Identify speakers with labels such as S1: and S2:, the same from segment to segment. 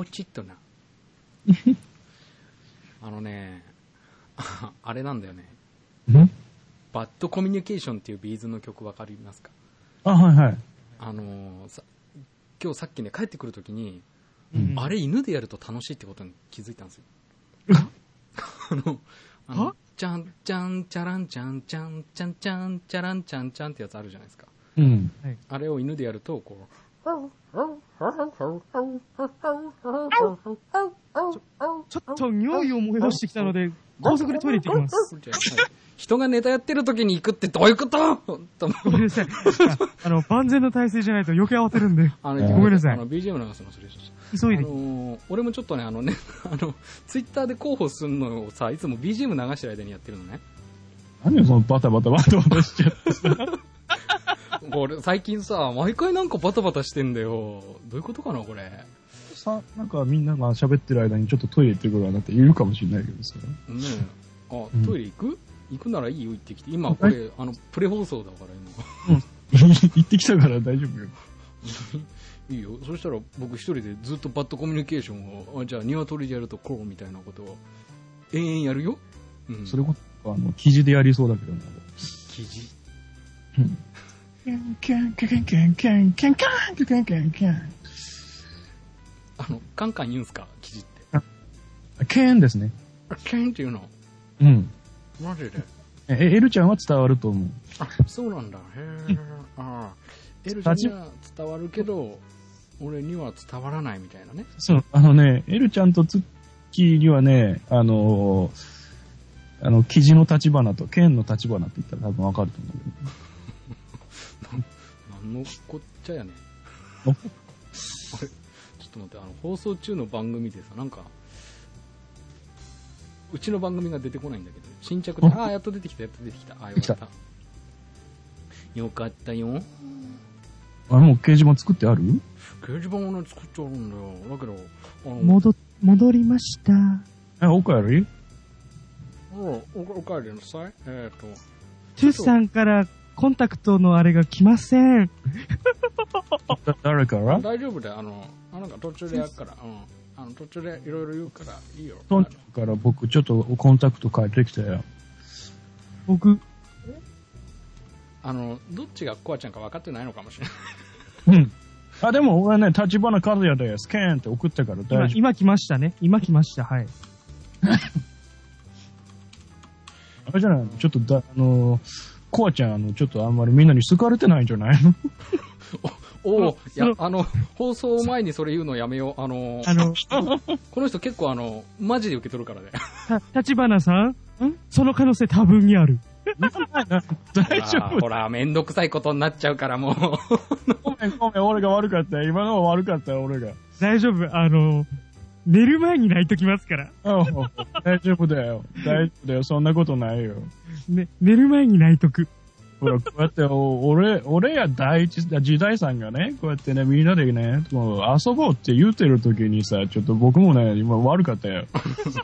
S1: ポチッとな。あれなんだよね。バッドコミュニケーションっていうビーズの曲わかりますか？
S2: あ、はいはい。
S1: 今日さっきね、帰ってくるときに、あれ犬でやると楽しいってことに気づいたんですよ。チャンチャンチャランチャンチャンチャンチャンチャランチャンチャンってやつあるじゃないですか。あれを犬でやるとこうちょ
S3: っと匂いを催してきたので高速でトイレ行ってきます。
S1: 人がネタやってる時に行くってどういうこと？
S3: ごめんなさい。万全の体制じゃないと余計慌てるんで。ごめんなさい。
S1: BGM 流すのそれ
S3: 急いで。
S1: 俺もちょっとねツイッターで候補するのをさ、いつも BGM 流してる間にやってるのね。
S2: 何よそのバタバタバタバタしちゃってさ。
S1: 俺最近さ、毎回なんかバタバタしてんだよ。どういうことかなこれ。
S2: なんかみんなが喋ってる間にちょっとトイレ行ってくるかなって言うかもしれないけどさ。ね
S1: え。トイレ行くならいいよ、行ってきて。今これプレ放送だから
S2: 今。行ってきたから大丈夫よ。
S1: いいよ。そしたら僕一人でずっとバッドコミュニケーションを、じゃあ鶏でやるとこうみたいなことを延々やるよ。
S2: それこそ記事でやりそうだけどね。
S1: 記事。
S2: キャンキャンキャンキャンキャンキャンキャンキャンキャンキャン。
S1: カンカン言うんすか記事って。
S2: ケンですね。
S1: ケンっていうの。マジで。
S2: エルちゃんは伝わると思う。
S1: あ、そうなんだ。へえ。エルちゃんには伝わるけど、俺には伝わらないみたいなね。
S2: そう、エルちゃんとツッキーにはね、記事の立花とケンの立花って言ったら多分わかると思うけど。
S1: 何のこっちゃやねん。あれ、ちょっと待って、放送中の番組でさ、なんか、うちの番組が出てこないんだけど、新着で、やっと出てきた。よかった。よかったよ。
S2: もう掲示板作ってある？
S1: 掲示板をね、作ってあるんだよ。だけ
S3: ど、戻りました。
S2: おかえり？
S1: おかえりなさい。
S3: トゥさんからコンタクトのあれが来ません。
S2: 誰から？
S1: 大丈夫だよ。なんか途中でやるから。途中でいろいろ言うからいいよ。
S2: だから僕ちょっとコンタクト変えてきたよ。
S3: 僕。
S1: どっちがコアちゃんか分かってないのかもしれない。
S2: でも俺ね、立花和也でスキャンって送ったから大丈夫。
S3: 今来ましたね。はい。
S2: あれじゃないの？ちょっとコアちゃんちょっとあんまりみんなに好かれてないんじゃないの？
S1: いや、放送前にそれ言うのやめよう。この人結構マジで受け取るからね。
S3: 立花さん？その可能性多分にある。
S2: 大丈夫。
S1: ほら、めんどくさいことになっちゃうからもう。
S2: ごめん、俺が悪かった。今のは悪かった、俺が。
S3: 大丈夫。寝る前に泣いときますから。
S2: 大丈夫だよ。そんなことないよ。
S3: 寝る前に泣いとく。
S2: ほら、こうやって、俺や時代さんがね、こうやってね、みんなでね、もう遊ぼうって言うてる時にさ、ちょっと僕もね、今悪かったよ。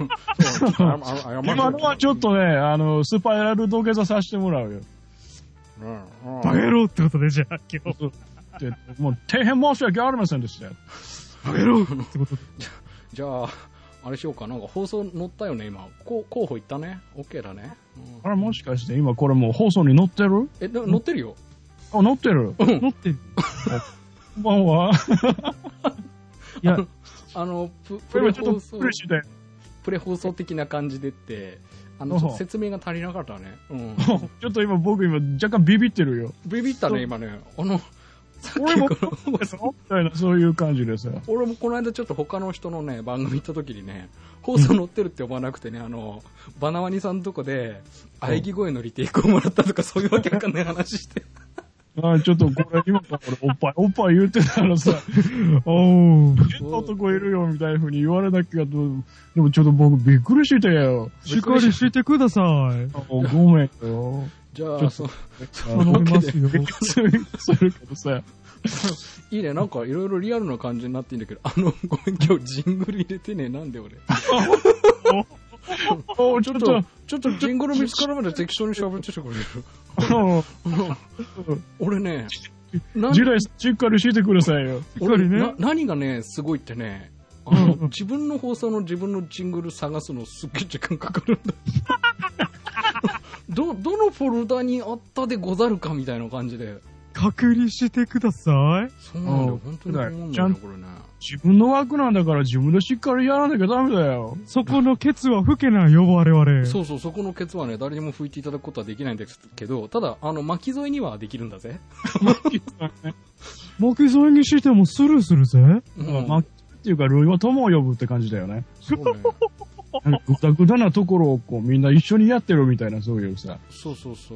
S2: 今のはちょっとね、スパイラル土下座させてもらうよ。
S3: バカ野郎ってことで、じゃあ、今日。
S2: もう、大変申し訳ありませんでしたよ。
S3: バカ野郎ってことで。
S1: じゃあ、あれしようかなんか放送載ったよね今候補いったね OK だね、
S2: あれもしかして今これもう放送に載ってる？
S1: 載ってるよ。
S2: 載ってる。
S3: 載ってる。
S2: こんばんは。
S3: いや
S1: プレ放送的な感じでって説明が足りなかったね。
S2: ちょっと僕若干ビビってるよ。
S1: ビビったね今ね。
S2: 俺もそういう感じですよ。
S1: 俺もこの間ちょっと他の人のね番組行った時にね放送載ってるって呼ばなくてねバナワニさんのとこで喘ぎ声のリテイクをもらったとかそういうわけわかんない話して
S2: ちょっとこれ今おっぱい言ってたらさ男いるよみたいな風に言われなきゃでもちょっと僕びっくりしてよ。
S3: しっかりしてください。
S2: ごめんよ。
S1: じゃあ
S3: 頼みますよ。
S2: それけどさ
S1: いいね、なんかいろいろリアルな感じになっていいんだけどごめん今日ジングル入れてねなんで俺ちょっとジングル見つかるまで適当に喋っててくれる俺ね
S2: 時代しっかりしてくださいよ。
S1: 俺ね何がねすごいってね自分の放送の自分のジングル探すのすっげえ時間かかるんだ。どのフォルダにあったでござるかみたいな感じで。
S3: 隔離してください。
S1: そうなんだよ、本当に思うんだよ、これね。
S2: 自分の枠なんだから自分でしっかりやらなきゃダメだよ。
S3: そこのケツは吹けないよ、我々。
S1: そうそう、そこのケツはね、誰にも拭いていただくことはできないんですけど、ただ、巻き添えにはできるんだぜ。
S3: 巻き添えにしてもスルーするぜ。
S2: 巻きっていうか、類は友を呼ぶって感じだよね。
S1: そうね。
S2: ぐだぐだなところをこうみんな一緒にやってるみたいな、そういうさ。
S1: そうそうそう。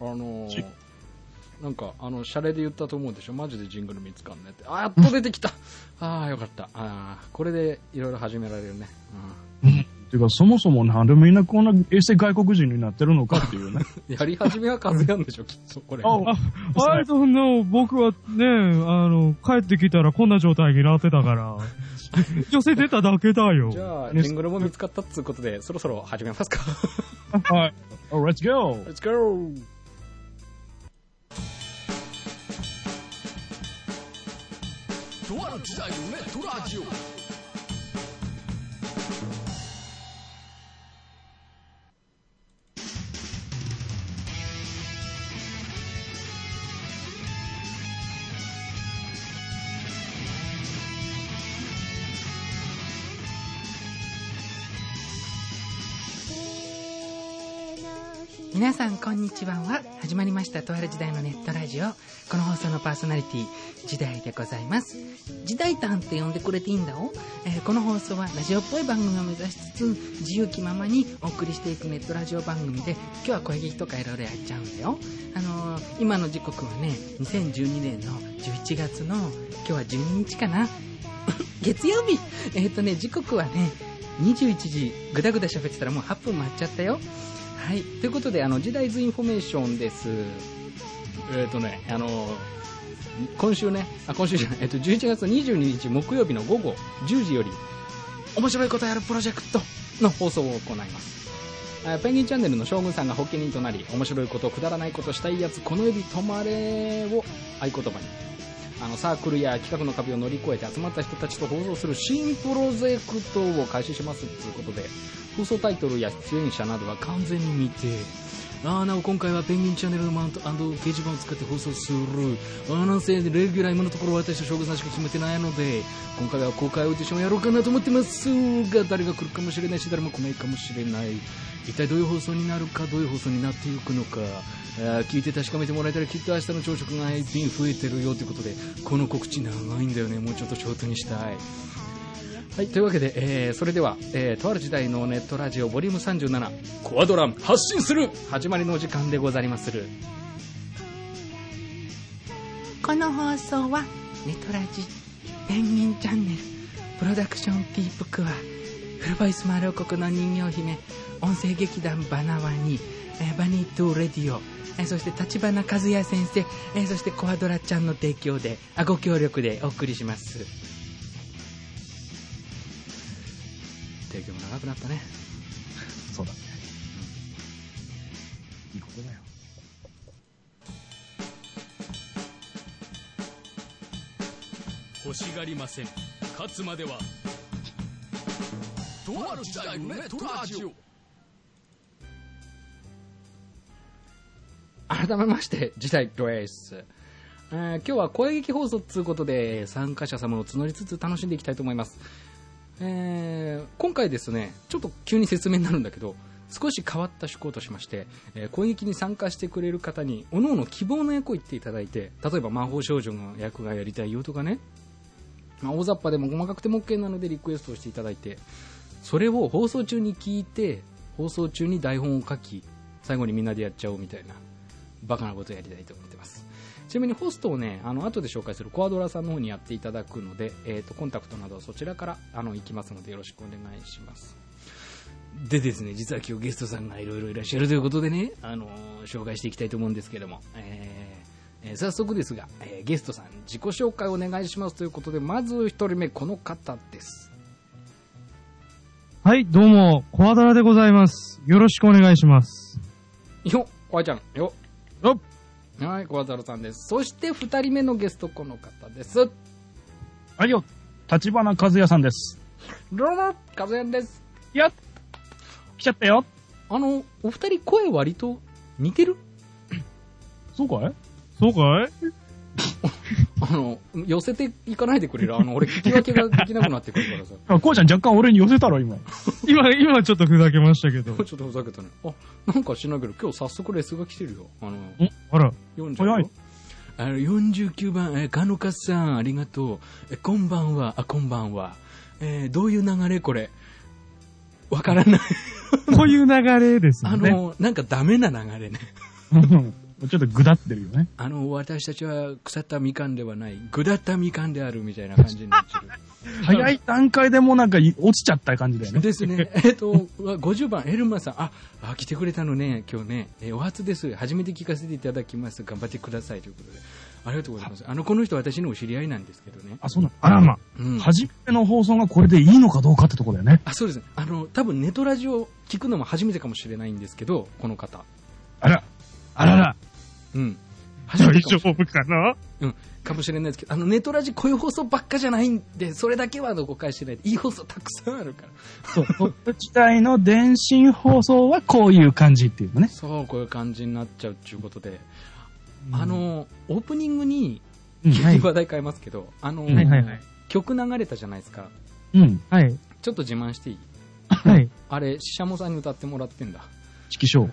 S1: なんか、シャレで言ったと思うでしょ。マジでジングル見つかんねって。やっと出てきた。よかった。これでいろいろ始められるね。
S2: ていうか、そもそもなんでみんなこんなエセ外国人になってるのかっていうね。
S1: やり始めは数やんでしょ、きっと、これ。
S3: I don't know. 僕はね、帰ってきたらこんな状態になってたから。寄せてただけだよ。
S1: じゃあ、ジングルも見つかったっつうことで、そろそろ始めますか。
S2: はい。Let's go!
S1: Let's go! とある時代のネットラジオ。皆さんこんにちは。始まりましたとある時代のネットラジオ。この放送のパーソナリティ時代でございます。時代タンって呼んでくれていいんだお。この放送はラジオっぽい番組を目指しつつ自由気ままにお送りしていくネットラジオ番組で、今日は声劇とかいろいろやっちゃうんだよ。今の時刻はね、2012年の11月の今日は12日かな。月曜日。時刻はね21時。ぐだぐだ喋ってたらもう8分待っちゃったよ。はい、ということで時代ズインフォメーションです。今週じゃない、11月22日木曜日の午後10時より面白いことやるプロジェクトの放送を行います。ペンギンチャンネルの将軍さんが発起人となり、面白いこと、くだらないことしたいやつこの指止まれを合言葉にサークルや企画の壁を乗り越えて集まった人たちと放送する新プロジェクトを開始しますということで、放送タイトルや出演者などは完全に未定。なお今回はペンギンチャンネルのマウント&掲示板を使って放送する。なんせレギュラー今のところ私と将軍さんしか決めてないので、今回は公開オーディションをやろうかなと思ってますが、誰が来るかもしれないし誰も来ないかもしれない。一体どういう放送になるか、どういう放送になっていくのか、聞いて確かめてもらえたらきっと明日の朝食が一品増えてるよということで、この告知長いんだよね。もうちょっとショートにしたい。はい、というわけで、それでは、とある時代のネットラジオボリューム37コアドラ発信する始まりのお時間でございまする。この放送はネトラジペンギンチャンネルプロダクションティープクアフルボイス丸王国の人形姫音声劇団バナワニバニートゥーレディオそして立花和也先生そしてコアドラちゃんの提供でご協力でお送りします。提供も長くなったね。
S2: そうだね、いいことだよ。
S1: 欲しがりません。勝つまではとある時代のネットラジオ。改めまして時代です。今日は声劇放送ということで参加者様を募りつつ楽しんでいきたいと思います。今回ですね、ちょっと急に説明になるんだけど、少し変わった趣向としまして、声劇に参加してくれる方に各々希望の役を言っていただいて、例えば魔法少女の役がやりたいよとかね、大雑把でも細かくても OK なのでリクエストをしていただいて、それを放送中に聞いて放送中に台本を書き、最後にみんなでやっちゃおうみたいなバカなことをやりたいと思ってます。ちなみにホストをね、後で紹介するコアドラさんの方にやっていただくので、コンタクトなどはそちらから行きますのでよろしくお願いします。でですね、実は今日ゲストさんがいろいろいらっしゃるということでね、紹介していきたいと思うんですけども、早速ですが、ゲストさん自己紹介をお願いしますということで、まず一人目この方です。
S3: はい、どうもコアドラでございます。よろしくお願いします。
S1: よっ、コアちゃんよっ。
S3: よっ。
S1: はい、コアザルさんです。そして2人目のゲストこの方です。
S2: はいよ、立花和也さんです。
S1: どうも、かずやんです。
S2: いや、来ちゃったよ。
S1: お二人声割と似てる？
S2: そうかい？
S3: そうかい？
S1: 寄せていかないでくれる。俺聞き分けができなくなってくるからさ。
S2: こうちゃん若干俺に寄せたろ、今。
S3: 今ちょっとふざけましたけど。
S1: ちょっとふざけたね。なんかしないけど、今日早速レスが来てるよ。
S3: あら。
S1: 早い。49番、かのかさん、ありがとう。こんばんは、こんばんは。どういう流れこれ。わからない。
S3: こういう流れですよね。
S1: なんかダメな流れね。
S2: ちょっとぐだってるよね。
S1: 私たちは腐ったみかんではない、ぐだったみかんであるみたいな感じになっちゃう。
S2: 早い段階でもうなんか落ちちゃった感じだよね。
S1: ですね。50番、エルマさん。来てくれたのね、今日ね。お初です。初めて聞かせていただきます。頑張ってください。ということで。ありがとうございます。この人私のお知り合いなんですけどね。
S2: そうなの。
S3: あらま。
S2: 初めての放送がこれでいいのかどうかってとこだよね。
S1: そうですね。多分ネトラジオ聞くのも初めてかもしれないんですけど、この方。
S2: あらら。
S1: うん。
S3: 大丈夫かな？
S1: かもしれないですけど、ネトラジこういう放送ばっかじゃないんで、それだけは誤解してないで、いい放送たくさんあるから。
S2: そう。時代の電信放送はこういう感じっていうのね。
S1: そう、こういう感じになっちゃうっていうことで、オープニングに、話題変えますけど、曲流れたじゃないですか。
S3: はい。
S1: ちょっと自慢していい？
S3: はい。
S1: あれ、ししゃもさんに歌ってもらってんだ。
S2: 指揮賞。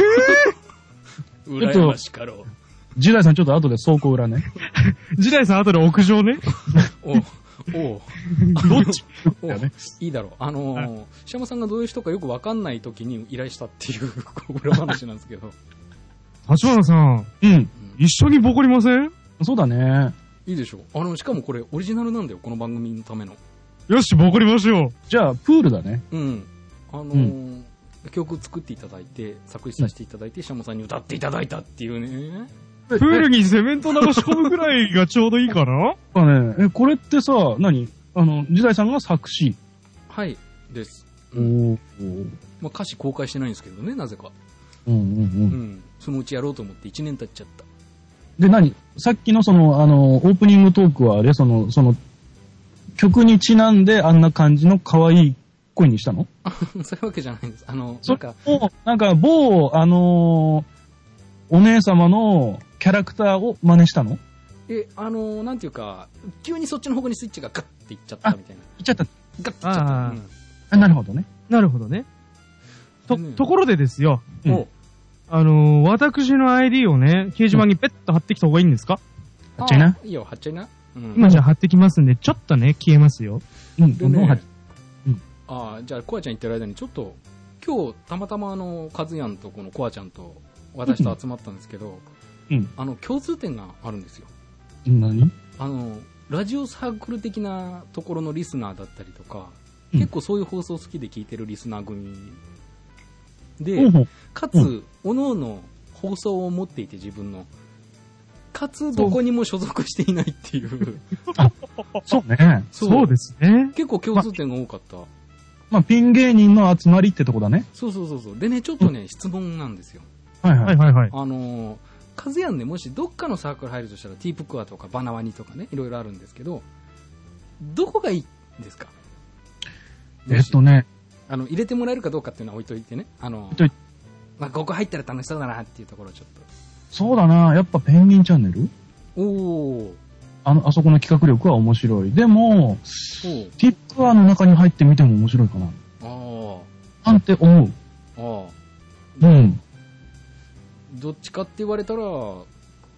S1: 羨ましかろう。
S2: ジダイさんちょっと後で倉庫裏ね。
S3: ジダイさん後で屋上ね。
S1: どっち
S2: だね。
S1: いいだろう。ししゃもさんがどういう人かよくわかんない時に依頼したっていう裏話なんですけど。
S3: 立花さん。一緒にボコりません？
S2: そうだね。
S1: いいでしょう。しかもこれオリジナルなんだよ、この番組のための。
S3: よし、ボコりましょう。
S2: じゃあ、プールだね。
S1: 曲作っていただいて、作詞させていただいて、ししゃもさんに歌っていただいたっていうね。
S3: プールにセメント流し込むぐらいがちょうどいいかな？
S2: これってさ、何？ジダイさんが作詞。
S1: はいです。歌詞公開してないんですけどね、なぜか。そのうちやろうと思って1年経っちゃった。
S2: で、さっきのオープニングトークはあれ、曲にちなんであんな感じの可愛い声にしたの？
S1: そういうわけじゃないんです。
S2: なんか某、お姉様のキャラクターを真似したの？
S1: なんていうか、急にそっちの方向にスイッチがガッていっちゃったみたいな。
S2: いっちゃった。
S1: ガッていっちゃった。
S2: なるほどね。
S3: なるほどね。ところでですよ。私の ID をね、掲示板にペッと貼ってきた方がいいんですか？
S2: 貼っちゃいな。
S1: いいよ、貼っちゃいな。
S3: 今じゃあ貼ってきますんで、ちょっとね、消えますよ。
S1: でね、じゃあ、コアちゃん言ってる間に、ちょっと、今日、たまたまカズヤンとこのコアちゃんと、私と集まったんですけど、共通点があるんですよ。
S2: 何？
S1: ラジオサークル的なところのリスナーだったりとか、結構そういう放送好きで聞いてるリスナー組で、かつ、各々放送を持っていて自分の、かつどこにも所属していないっていう。
S2: そうね。
S3: そうですね。
S1: 結構共通点が多かった。
S2: ピン芸人の集まりってとこだね。
S1: そう。でね、ちょっとね、質問なんですよ。
S3: はい。
S1: カズヤンね、もしどっかのサークル入るとしたら、ティープクアとかバナワニとかね、いろいろあるんですけど、どこがいいんですか？入れてもらえるかどうかっていうのは置いといてね。ここ入ったら楽しそうだなっていうところをちょっと。
S2: そうだな、やっぱペンギンチャンネル？あそこの企画力は面白い。でも、ティップアの中に入ってみても面白いかな。なんて思う。
S1: どっちかって言われたら、ど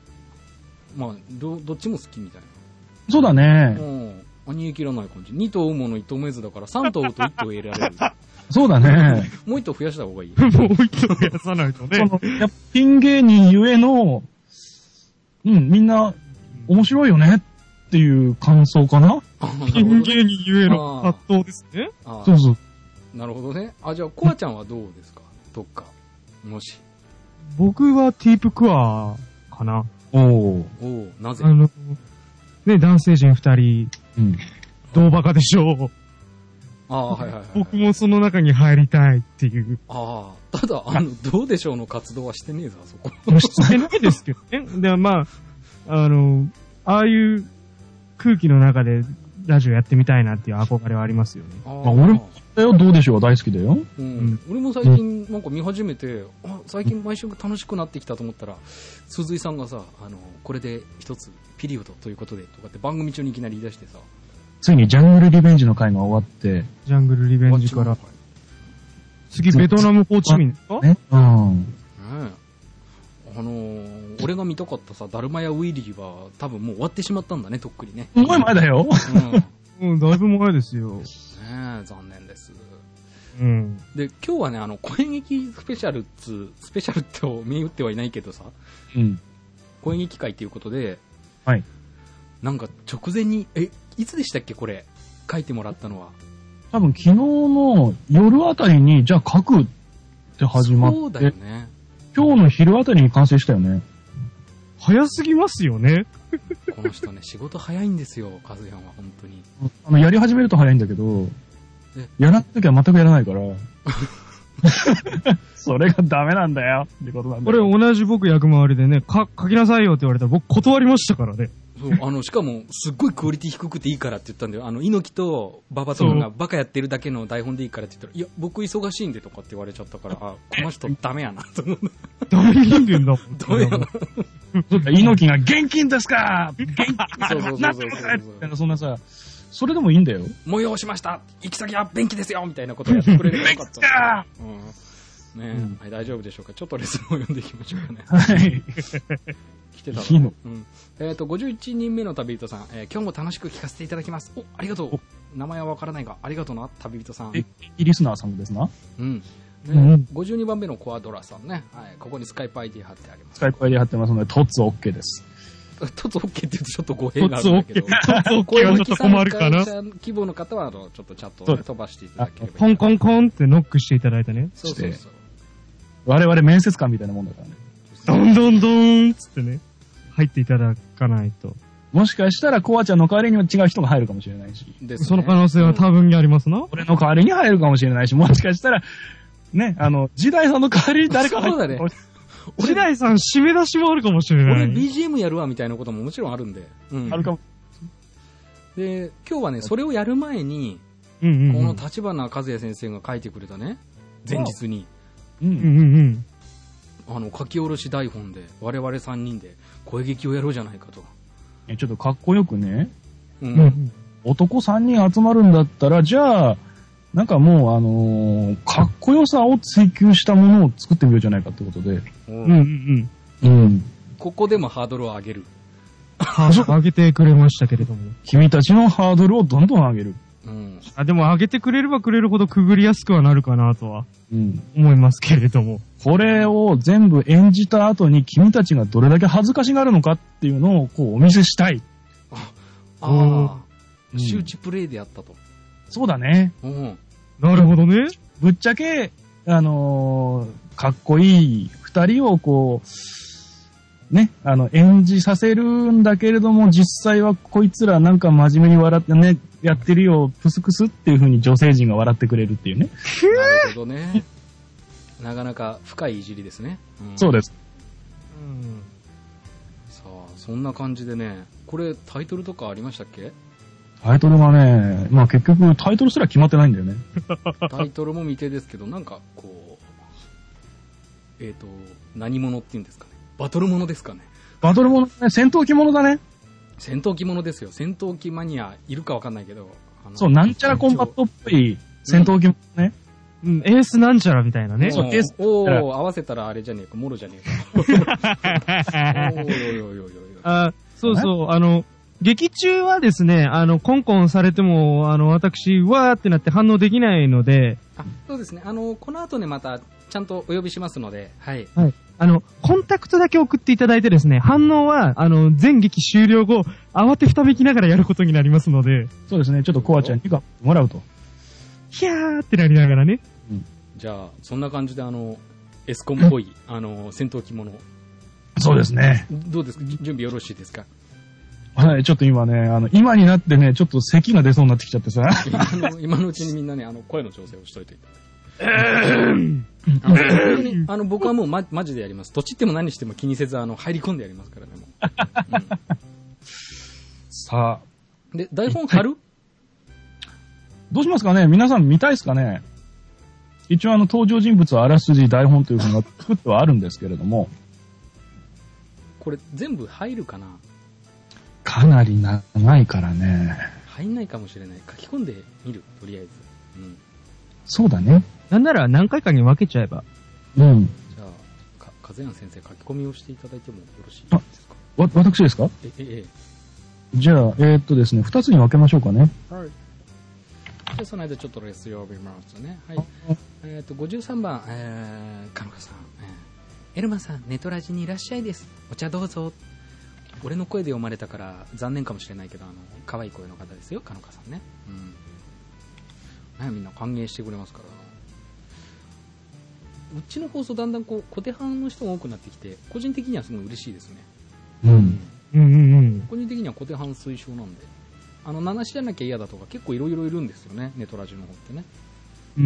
S1: っちも好きみたいな。
S2: そうだね。
S1: 煮え切らない感じ。2頭追うもの1頭目ずだから3頭追うと1頭入れられる。
S2: そうだね。
S1: もう1頭増やした方がいい。
S3: もう1頭増やさないとね。
S2: やっぱピン芸人ゆえの、みんな面白いよねっていう感想かな。
S3: ピン芸人ゆえの葛藤ですね。
S2: そう。
S1: なるほどね。じゃあ、コアちゃんはどうですか？どっか。もし。
S3: 僕はティープクアかな。
S1: なぜ？
S3: 男性陣2人。どうバカでしょう。僕もその中に入りたいっていう。
S1: ただ、どうでしょうの活動はしてねえぞ、あそこ。
S3: してないですけどね。で、ああいう空気の中で、 ラジオやってみたいなっていう憧れはありますよね。
S2: 俺もだよ、どうでしょう大好きだよ。
S1: 俺も最近なんか見始めて、最近毎週楽しくなってきたと思ったら、鈴井さんがさ、これで一つピリオドということでとかって番組中にいきなり言い出してさ、
S2: ついにジャングルリベンジの回が終わって、
S3: ジャングルリベンジから、次ベトナムホーチミンですか？俺が見たかったさ、ダルマやウィリーは多分もう終わってしまったんだね、とっくにね。
S2: すごい前だよ。
S3: だいぶ前ですよ。
S1: ねえ、残念です。で、今日はね、声劇スペシャルって銘打ってはいないけどさ、声劇会ということで、
S2: はい。
S1: なんか直前に、いつでしたっけこれ、書いてもらったのは。
S2: 多分昨日の夜あたりに、じゃあ書くって始まって。
S1: そうだよね。
S2: 今日の昼あたりに完成したよね。
S3: 早すぎますよね。
S1: この人ね、仕事早いんですよ、カズヤンは本当に。
S2: やり始めると早いんだけど、やらないときは全くやらないから。それがダメなんだよってことなんだよ。
S3: これ同じ僕役回りでね、書きなさいよって言われたら僕断りましたからね。
S1: そう、しかも、すっごいクオリティ低くていいからって言ったんだよ。猪木と馬場とかがバカやってるだけの台本でいいからって言ったら、いや、僕忙しいんでとかって言われちゃったから、この人ダメやなと思う。
S3: ダメ人間だもん。
S1: ダメやな。
S2: 猪木が現金ですか現金そうそんなさ、それでもいいんだよ。
S1: 催しました行き先は便器ですよみたいなことをやってくれればよかった。はい、大丈夫でしょうか。ちょっとレスを読んでいきましょうかね。
S2: はい。
S1: 来てたの。51人目の旅人さん、今日も楽しく聞かせていただきます。ありがとう。名前はわからないが、ありがとうな、旅人さん。
S2: リスナーさんですな。
S1: 52番目のコアドラさんね。はい、ここにスカイプ ID 貼ってあります。
S2: スカイプ ID 貼ってますので、トツ OK です。
S1: トツ OK って言うとちょっと語弊があるんだけど。
S3: トツ OK はちょっと困るかな。
S1: 希望の方は、ちょっとチャットを、飛ばしていただければ。
S3: コンコンコンってノックしていただいてね。
S1: そうそうそう。
S2: 我々面接官みたいなもんだからね。
S3: どんどんどんつってね、入っていただかないと。
S2: もしかしたらコアちゃんの代わりには違う人が入るかもしれないし。
S3: その可能性は多分にありますな。
S2: 俺の代わりに入るかもしれないし、もしかしたら、ね、時代さんの代わりに誰か入る。
S1: そうだね。
S3: 時代さん締め出しもあるかもしれない。
S1: 俺 BGM やるわみたいなことももちろんあるんで。
S2: あるかも。
S1: で、今日はね、それをやる前に、この立花和也先生が書いてくれたね、前日に。書き下ろし台本で我々3人で声劇をやろうじゃないかと。
S2: ちょっとかっこよくね、男3人集まるんだったら、じゃあなんかもうかっこよさを追求したものを作ってみようじゃないかってことで、
S1: ここでもハードルを上げる。
S3: ハードル上げてくれましたけれども、
S2: 君たちのハードルをどんどん上げる。
S3: でも上げてくれればくれるほどくぐりやすくはなるかなとは思いますけれども、
S2: これを全部演じた後に君たちがどれだけ恥ずかしがるのかっていうのをこうお見せしたい。
S1: 周知プレイでやったと。
S2: そうだね。
S3: なるほどね。
S2: ぶっちゃけかっこいい二人をこうね、演じさせるんだけれども、実際はこいつらなんか真面目に笑ってね、やってるよ、プスクスっていう風に女性陣が笑ってくれるっていうね。
S1: なるほどね。なかなか深いいじりですね。
S2: そうです。
S1: さあ、そんな感じでね、これタイトルとかありましたっけ？
S2: タイトルがね、まあ結局タイトルすら決まってないんだよね。
S1: タイトルも未定ですけど、なんかこう、何者っていうんですかね。バトルものですかね。
S2: バトルものね、戦闘機ものだね。
S1: 戦闘機ものですよ。戦闘機マニアいるかわかんないけど。
S2: そう、なんちゃらコンバットっぽい戦闘機ものね。
S3: エースなんちゃらみたいなね。
S2: そう、エース。
S1: 合わせたらあれじゃねえか、もろじゃねえ
S3: か。そうそう、劇中はですね、コンコンされても、私、わーってなって反応できないので。
S1: そうですね。この後ね、また、ちゃんとお呼びしますので、はい。
S3: はい。コンタクトだけ送っていただいてですね、反応は、全劇終了後、慌てふためきながらやることになりますので。
S2: そうですね、ちょっとコアちゃんにもらうと。
S3: ひゃーってなりながらね。
S1: じゃあ、そんな感じでエスコンっぽい、戦闘機もの。
S2: そうですね。
S1: どうですか？準備よろしいですか？
S2: はい、ちょっと今ね、今になってね、ちょっと咳が出そうになってきちゃってさ。
S1: 今のうちにみんなね、声の調整をしといていただいて。僕はもうマジでやります。どっちっても何しても気にせず入り込んでやりますからね。もう
S2: さあ。
S1: で、台本貼る？
S2: どうしますかね？皆さん見たいですかね？一応登場人物はあらすじ台本というのが作ってはあるんですけれども。
S1: これ全部入るかな？
S2: かなり長いからね。
S1: 入んないかもしれない。書き込んでみる、とりあえず。うん。
S2: そうだね。
S3: なんなら何回かに分けちゃえば。
S2: うん。
S1: じゃあ、風谷先生書き込みをしていただいてもよろしいですか？
S2: 私ですか？じゃあ、ですね、2つに分けましょうかね。
S1: はい。じゃあ、その間ちょっとレス呼びますね。はい。53番、かのかさん。エルマさん、ネトラジにいらっしゃいです。お茶どうぞ。俺の声で読まれたから残念かもしれないけど、可愛い声の方ですよ、かのかさんね。うん。みんな歓迎してくれますから。うちの放送だんだんこう、小手半の人が多くなってきて、個人的にはすごい嬉しいですね。
S2: うん。
S1: 個人的には小手半推奨なんで。7しじゃなきゃ嫌だとか結構いろいろいるんですよね、ネトラジの方ってね。うん。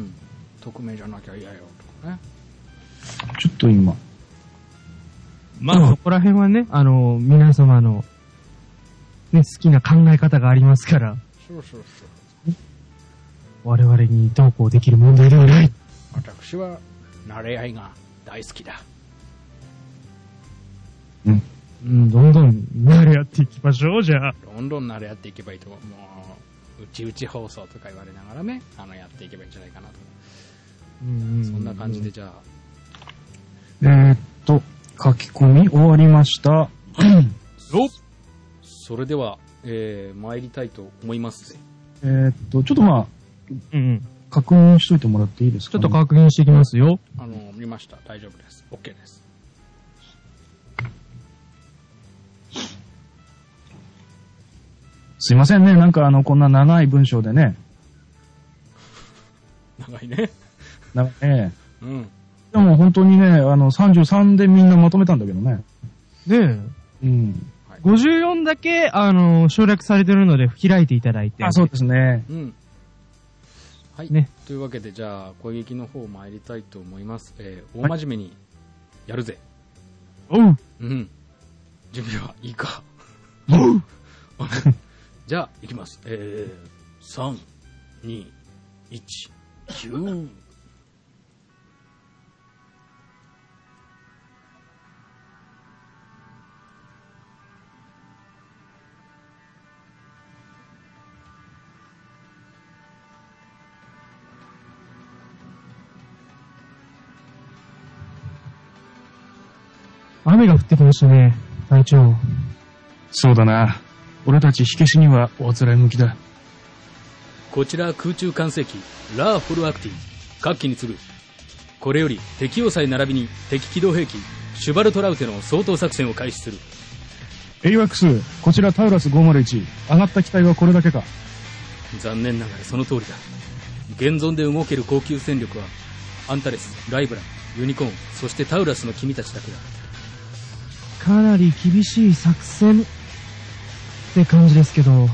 S1: 匿名じゃなきゃ嫌よとかね。
S2: ちょっと今。
S3: まあ、そこら辺はね、皆様の、ね、好きな考え方がありますから。
S1: そう。
S3: 我々にどうこうできる問題ではない。
S1: 私は、慣れ合いが大好きだ。
S3: どんどん慣れ合っていきましょう、じゃあ。
S1: どんどん慣れ合っていけばいいと思う。もう、うち放送とか言われながらね、やっていけばいいんじゃないかなと。そんな感じで、じゃあ。
S2: 書き込み終わりました。
S1: それでは、参りたいと思います。
S2: ちょっとまあ、確認しといてもらっていいですか、ね？
S3: ちょっと確認していきますよ。
S1: 見ました。大丈夫です。OK です。
S2: すいませんね。なんかこんな長い文章でね。
S1: 長いね。
S2: 長いね。
S1: うん。
S2: でも本当にね、33でみんなまとめたんだけどね。
S3: ねえ。うん。54だけ、省略されてるので開いていただいて。
S2: あ、そうですね。
S1: うん。はい。ね。というわけで、じゃあ、攻撃の方参りたいと思います。大真面目にやるぜ。
S3: おう。
S1: うん。準備はいいか。
S3: おう。
S1: じゃあ、いきます。3、2、1、9。
S3: 雨が降ってきましたね、隊長。
S2: そうだな。俺たち火消しにはおあつらい向きだ。
S1: こちら空中管制機ラーフォルアクティ各機に次ぐ。これより敵要塞並びに敵機動兵器シュバルトラウテの掃討作戦を開始する。
S2: エイワックス、こちらタウラス501。上がった機体はこれだけか？
S1: 残念ながらその通りだ。現存で動ける高級戦力はアンタレス、ライブラ、ユニコーン、そしてタウラスの君たちだけだ。
S3: かなり厳しい作戦って感じですけど。あ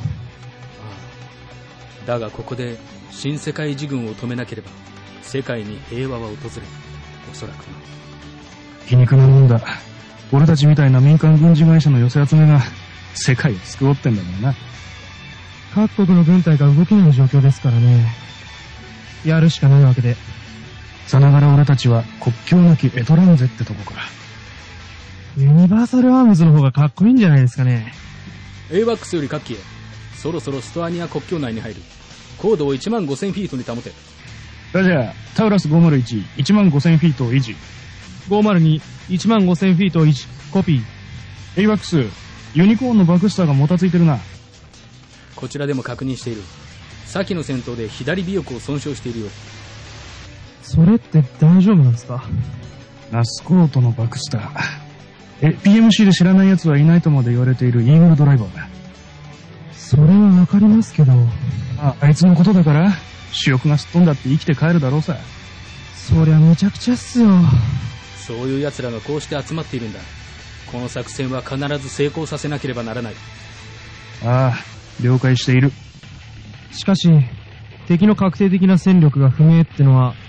S1: あ、だがここで新世界自軍を止めなければ世界に平和は訪れ、おそらくな。
S2: 皮肉なもんだ。俺たちみたいな民間軍事会社の寄せ集めが世界を救おうってんだからな。
S3: 各国の軍隊が動けない状況ですからね。やるしかないわけで。
S2: さながら俺たちは国境なきエトランゼってとこか。
S3: ユニバーサルアームズの方がかっこいいんじゃないですかね。
S1: AWACS より各機へ。そろそろストアニア国境内に入る。高度を15000フィートに保て。
S2: ラジャー、タウラス501、15000フィートを維持。
S3: 502、15000フィートを維持。コピー。
S2: AWACS、ユニコーンのバクスターがもたついてるな。
S1: こちらでも確認している。先の戦闘で左尾翼を損傷しているよ。
S3: それって大丈夫なんですか？
S2: ナスコートのバクスター。PMC で知らない奴はいないとまで言われているイーグルドライバーだ。
S3: それはわかりますけど。
S2: あいつのことだから、主翼がすっ飛んだって生きて帰るだろうさ。
S3: そりゃめちゃくちゃっすよ。
S1: そういう奴らがこうして集まっているんだ。この作戦は必ず成功させなければならない。
S2: ああ、了解している。
S3: しかし、敵の確定的な戦力が不明ってのは、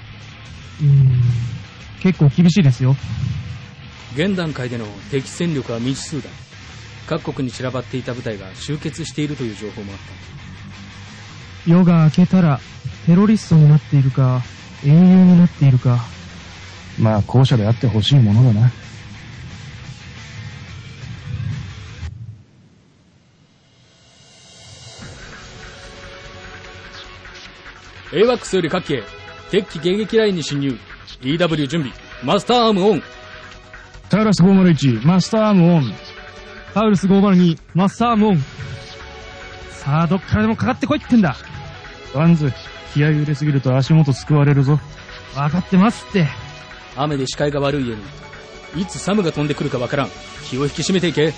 S3: 結構厳しいですよ。
S1: 現段階での敵戦力は未知数だ。各国に散らばっていた部隊が集結しているという情報もあっ
S3: 夜が明けたら、テロリストになっているか、英雄になっているか。
S2: まあ、後者であってほしいものだな。
S1: AWACS より各機敵機迎撃ラインに侵入。EW 準備。マスターアームオン。
S2: タウラス501、マスターアームオン。
S3: タウルス502、マスターアームオン。さあ、どっからでもかかってこいってんだ。
S2: ワンズ、気合い入れすぎると足元すくわれるぞ。
S3: わかってますって。
S1: 雨で視界が悪い家に、いつサムが飛んでくるかわからん。気を引き締めていけ。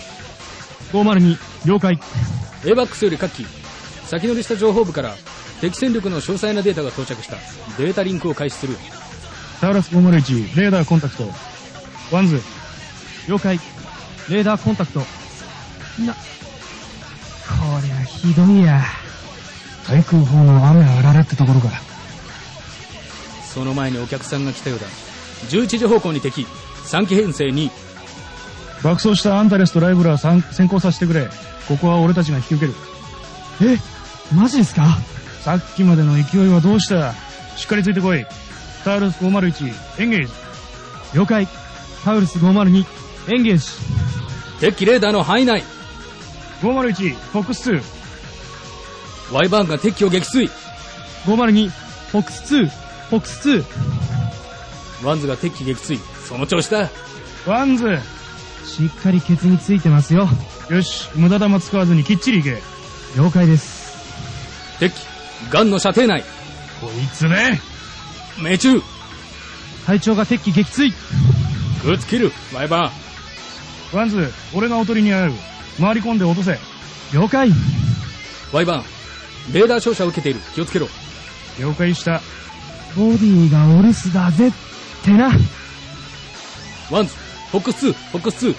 S3: 502、了解。
S1: AWACS より各機、先乗りした情報部から敵戦力の詳細なデータが到着した。データリンクを開始する。
S2: タウラス501、レーダーコンタクト。ワンズ、
S3: 了解。レーダーコンタクト。こりゃひどいや。
S2: 対空砲の雨あられってところか。
S1: その前にお客さんが来たようだ。11時方向に敵。3機編成2。
S2: 爆走したアンタレスとライブラー先行させてくれ。ここは俺たちが引き受ける。
S3: マジですか？
S2: さっきまでの勢いはどうした？しっかりついてこい。タウルス501、エンゲージ。
S3: 了解。タウルス502、エンゲージ。
S1: 敵機レーダーの範囲内。
S2: 501、フォックス2。
S1: ワイバーンが敵機を撃墜。
S3: 502、フォックス2、フォックス2。
S1: ワンズが敵機撃墜。その調子だ。
S2: ワンズ、
S3: しっかりケツについてますよ。
S2: よし、無駄弾使わずにきっちり行け。
S3: 了解です。
S1: 敵機、ガンの射程内。
S2: こいつね。
S1: 命中。
S3: 隊長が敵機撃墜。
S1: グッドキル、ワイバ
S2: ーン。ワンズ、俺がおとりに会う。回り込んで落とせ。
S3: 了解。
S1: ワイバーン、レーダー照射を受けている。気をつけろ。
S2: 了解した。
S3: ボディがお留守だぜってな。
S1: ワンズ、フォックス2、フォックス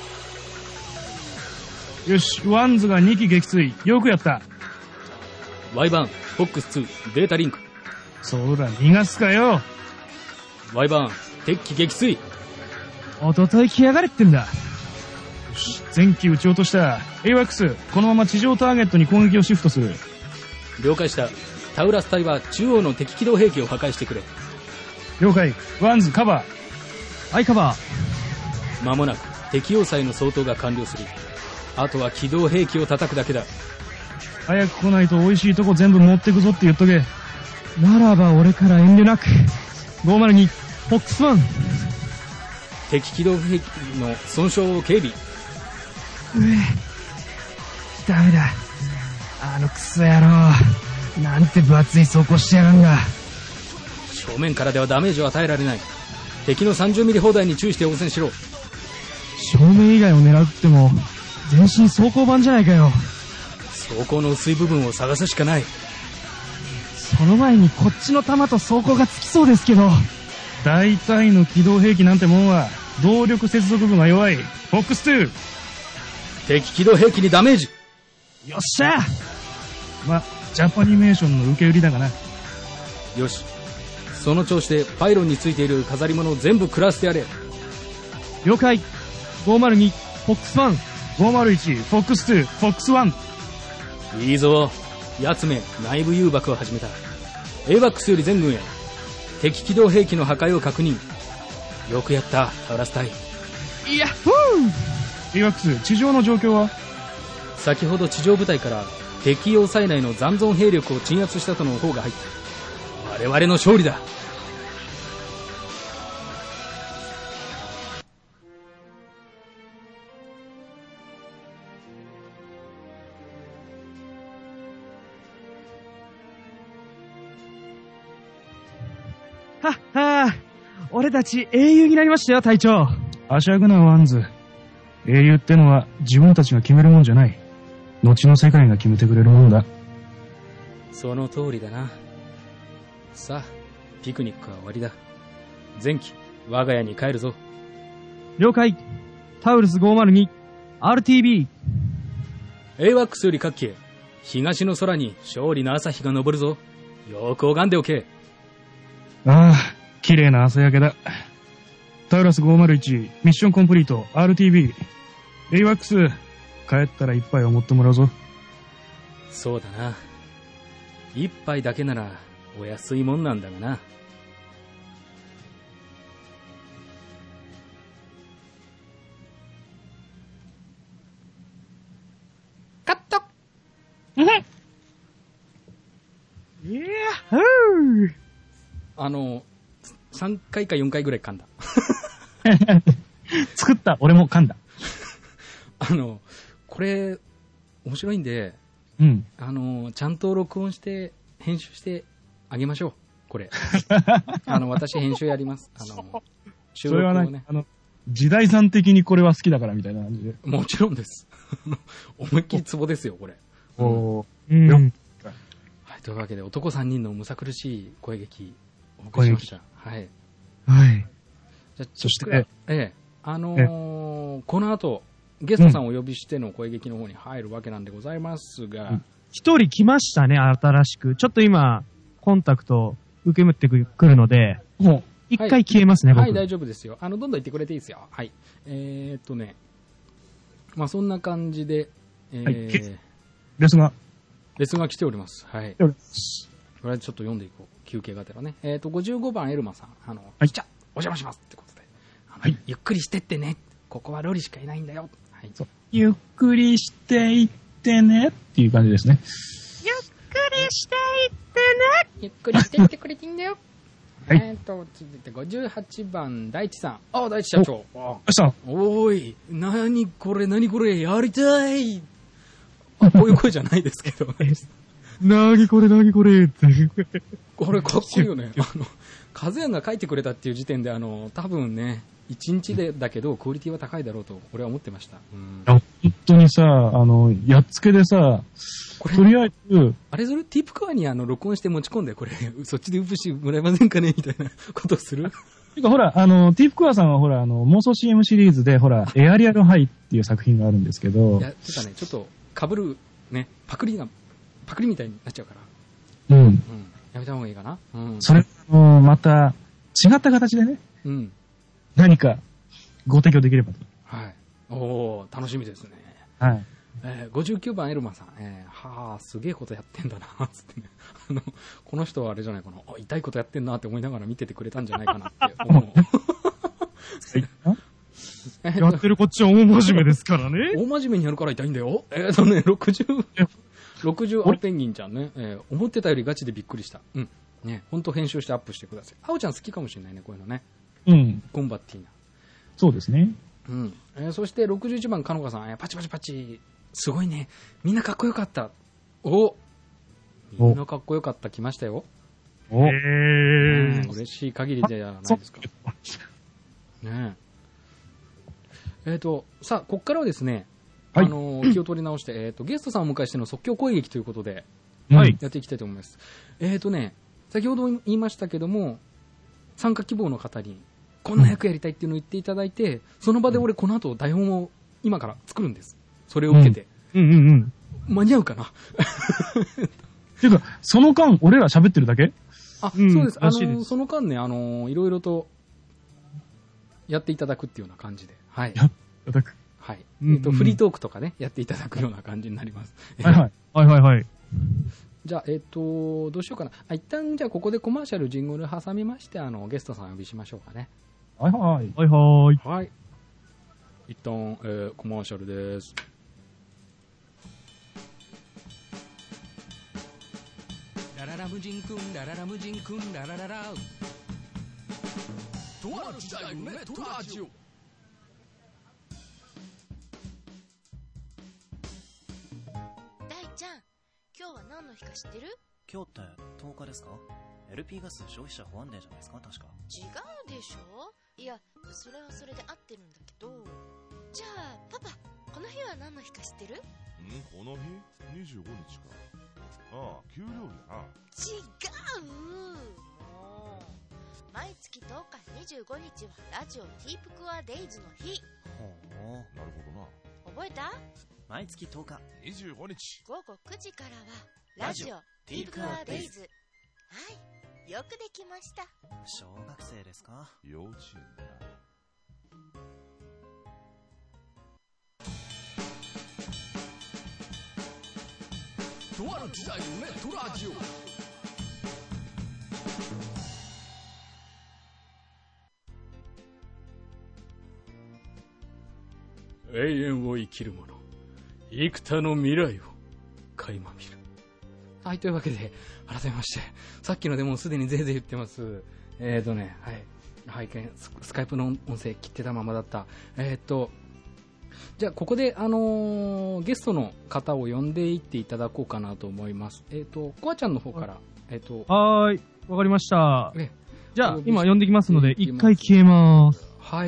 S2: 2。よし、ワンズが2機撃墜。よくやった。
S1: ワイバーン、フォックス2、データリンク。
S2: そら、逃がすかよ。
S1: ワイバーン、敵機撃墜。
S3: おととい来やがれってんだ。よ
S2: し、前機撃ち落とした。AWACS、このまま地上ターゲットに攻撃をシフトする。
S1: 了解した。タウラス隊は中央の敵機動兵器を破壊してくれ。
S2: 了解。ワンズ、カバ
S3: ー。はい、カバー。
S1: 間もなく敵要塞の掃討が完了する。あとは機動兵器を叩くだけだ。
S2: 早く来ないと美味しいとこ全部持ってくぞって言っとけ。
S3: ならば俺から遠慮なく。502、フォックス1。
S1: 敵機動兵器の損傷を警備。
S3: ダメだ。あのクソ野郎。なんて分厚い装甲してやがんだ。
S1: 正面からではダメージを与えられない。敵の30ミリ砲台に注意して応戦しろ。
S3: 正面以外を狙うっても全身装甲版じゃないかよ。
S1: 装甲の薄い部分を探すしかない。
S3: その前にこっちの弾と装甲がつきそうですけど。
S2: 大体の機動兵器なんてもんは動力接続部が弱い。フォックス2。
S1: 敵機動兵器にダメージ。
S3: よっしゃ。
S2: ま、ジャパニメーションの受け売りだがな。
S1: よし、その調子でパイロンについている飾り物を全部食らわせてやれ。
S3: 了解。502、フォックス1。
S2: 501、フォックス2、フォックス1。
S1: いいぞ。奴め内部誘爆を始めた。AWACS より全軍へ。敵機動兵器の破壊を確認。よくやった、タウラス隊。
S3: いやっほ
S2: ー。AWACS、地上の状況は？
S1: 先ほど地上部隊から敵要塞内の残存兵力を鎮圧したとの報が入った。我々の勝利だ。
S3: はっはー。俺たち英雄になりましたよ、隊長。
S2: はしゃぐな、ワンズ。英雄ってのは自分たちが決めるもんじゃない。後の世界が決めてくれるもんだ。
S1: その通りだな。さあ、ピクニックは終わりだ。前期、我が家に帰るぞ。
S3: 了解。タウルス502、RTB。
S1: AWACS より各機へ。東の空に勝利の朝日が昇るぞ。よーく拝んでおけ。
S2: ああ、綺麗な朝焼けだ。タウラス501、ミッションコンプリート、RTB。AWACS、帰ったら一杯おごってもらうぞ。
S1: そうだな。 一杯だけならお安いもんなんだがな。カット。
S3: いやー
S1: 3回か4回ぐらい噛んだ。
S2: 作った、俺も噛んだ。
S1: これ、面白いんで、
S2: うん。
S1: ちゃんと録音して、編集してあげましょう、これ。私編集やります。収録をね。
S2: 時代さん的にこれは好きだからみたいな感じで。
S1: もちろんです。思いっきりツボですよ、これ。
S2: お
S1: うん。はい、というわけで、男3人のむさ苦しい声劇、お送りしました。はい。
S3: はい。
S2: じゃそして、
S1: この後、ゲストさんをお呼びしての声劇の方に入るわけなんでございますが。
S3: 一人来ましたね、新しく。ちょっと今、コンタクト受け持ってくるので、一回消えますね、
S1: 僕。はい、大丈夫ですよ。どんどん言ってくれていいですよ。はい。まあそんな感じで、
S2: レスが
S1: 来ております。はい。これちょっと読んでいこう。休憩がてらね。55番エルマさん。来ちゃ、お邪魔しますってことで。
S2: はい。
S1: ゆっくりしてってね。ここはロリしかいないんだよ。はい。
S2: ゆっくりしていってねっていう感じですね。
S1: ゆっくりしていってね。ゆっくりしていってくれていいんだよ。
S2: はい。
S1: 続いて58番大地さん。あ、大地社長。
S2: 大地さん。
S1: おーい。なにこれ、やりたい。こういう声じゃないですけどね。
S3: なにこれって。
S1: これかっこいいよね。カズヤンが書いてくれたっていう時点で、多分ね、1日でだけど、クオリティは高いだろうと、俺は思ってました。
S2: 本当にさ、やっつけでさ、とりあえず、
S1: あれそれティープカーに録音して持ち込んで、これ、そっちでウープしてもらえませんかねみたいなことする
S2: てかほら、ティープクアさんはほら、妄想 CM シリーズで、ほら、エアリアルハイっていう作品があるんですけど。
S1: いや、てかね、ちょっと、被る、ね、パクリみたいになっちゃうから。
S2: うん。
S1: やめた方がいいかな。うん。
S2: それ、また、違った形でね。
S1: うん。
S2: 何か、ご提供できればと。
S1: はい。おー、楽しみですね。
S2: はい。
S1: 59番エルマさん。はぁ、すげえことやってんだな、つってね。この人はあれじゃないかな。痛いことやってんなって思いながら見ててくれたんじゃないかなって思う。
S3: やってるこっちは大真面目ですからね。
S1: 大真面目にやるから痛いんだよ。60アルペンギンちゃんね。思ってたよりガチでびっくりした。うん。ね、ほんと編集してアップしてください。あおちゃん好きかもしれないね、こういうのね。
S2: うん。
S1: コンバッティーナ。
S2: そうですね。
S1: うん。そして61番かのかさん。パチパチパチ。すごいね。みんなかっこよかった。みんなかっこよかった。来ましたよ。嬉しい限りじゃないですか。ねさあ、こっからはですね、
S2: はい、
S1: 気を取り直して、ゲストさんをお迎えしての即興声劇ということで、
S2: はい、
S1: やっていきたいと思います。先ほど言いましたけども、参加希望の方に、こんな役やりたいっていうのを言っていただいて、その場で俺この後台本を今から作るんです。それを受けて。間に合うかな
S2: っていうか、その間、俺ら喋ってるだけ？
S1: そうです。その間ね、いろいろと、やっていただくっていうような感じで。はい。
S2: やっていただく。
S1: はい。フリートークとかね、やっていただくような感じになります。
S3: はい。
S1: じゃあ、どうしようかな。一旦、じゃあ、ここでコマーシャル、ジングル挟みまして、ゲストさんお呼びしましょうかね。
S2: はい。
S1: はい。一旦、コマーシャルです。ラララムジンくん、ラララムジンくん、ララララ。とある時代のネットラジオ。
S4: 大ちゃん、今日は何の日か知ってる？
S5: 今日って10日ですか？ LP ガス消費者保安デーじゃないですか？確か。
S4: 違うでしょ？いや、それはそれで合ってるんだけど。じゃあ、パパ、この日は何の日か知ってる？
S6: この日 ?25 日か。ああ、給料日やな。
S4: 違う！もう。毎月10日25日はラジオティープクアデイズの日。
S5: ほう。
S6: なるほどな。
S4: 覚えた？
S5: 毎月10日
S6: 25日
S4: 午後9時からはラジオティープクアデイズ。はい、よくできました。
S5: 小学生ですか？
S6: 幼稚園だな。
S1: とある時代のネットラジオ。永遠を生きる者、幾多の未来を垣間見る。はい、というわけで改めまして、さっきのでもうすでにぜいぜい言ってます。はい、拝見、スカイプの音声切ってたままだった。じゃあここで、ゲストの方を呼んでいっていただこうかなと思います。コアちゃんの方から、
S3: はーい、わかりました。じゃあ今呼んできますので、一回消えます。
S1: はい。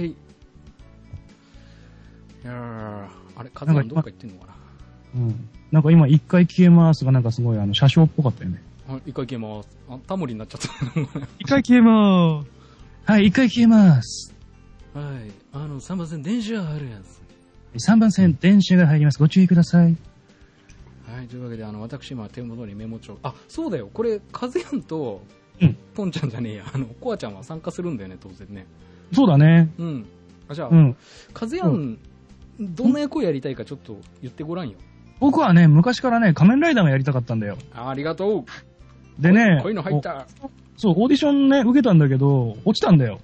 S1: あれ、カズマどっか行ってんのかな。
S2: うん。なんか今一回消えますが、なんかすごい車掌っぽかったよね。
S1: はい、一回消えます。タモリになっちゃった。
S3: 一回消えまーす。
S2: はい、一回消えます。
S1: はい、3番線電車があるやつ。
S2: 3番線電車が入ります。ご注意ください。
S1: はい、というわけで、私今手元にメモ帳。あ、そうだよ。これ、カズヤンと、ポンちゃんじゃねえや。コアちゃんは参加するんだよね、当然ね。
S2: そうだね。
S1: うん。じゃあ、カズヤン、どんな役をやりたいかちょっと言ってごらんよ。
S2: 僕はね、昔からね、仮面ライダーがやりたかったんだよ。
S1: ありがとう。
S2: でね、
S1: こういうの入った。
S2: そう、オーディションね、受けたんだけど、落ちたんだよ。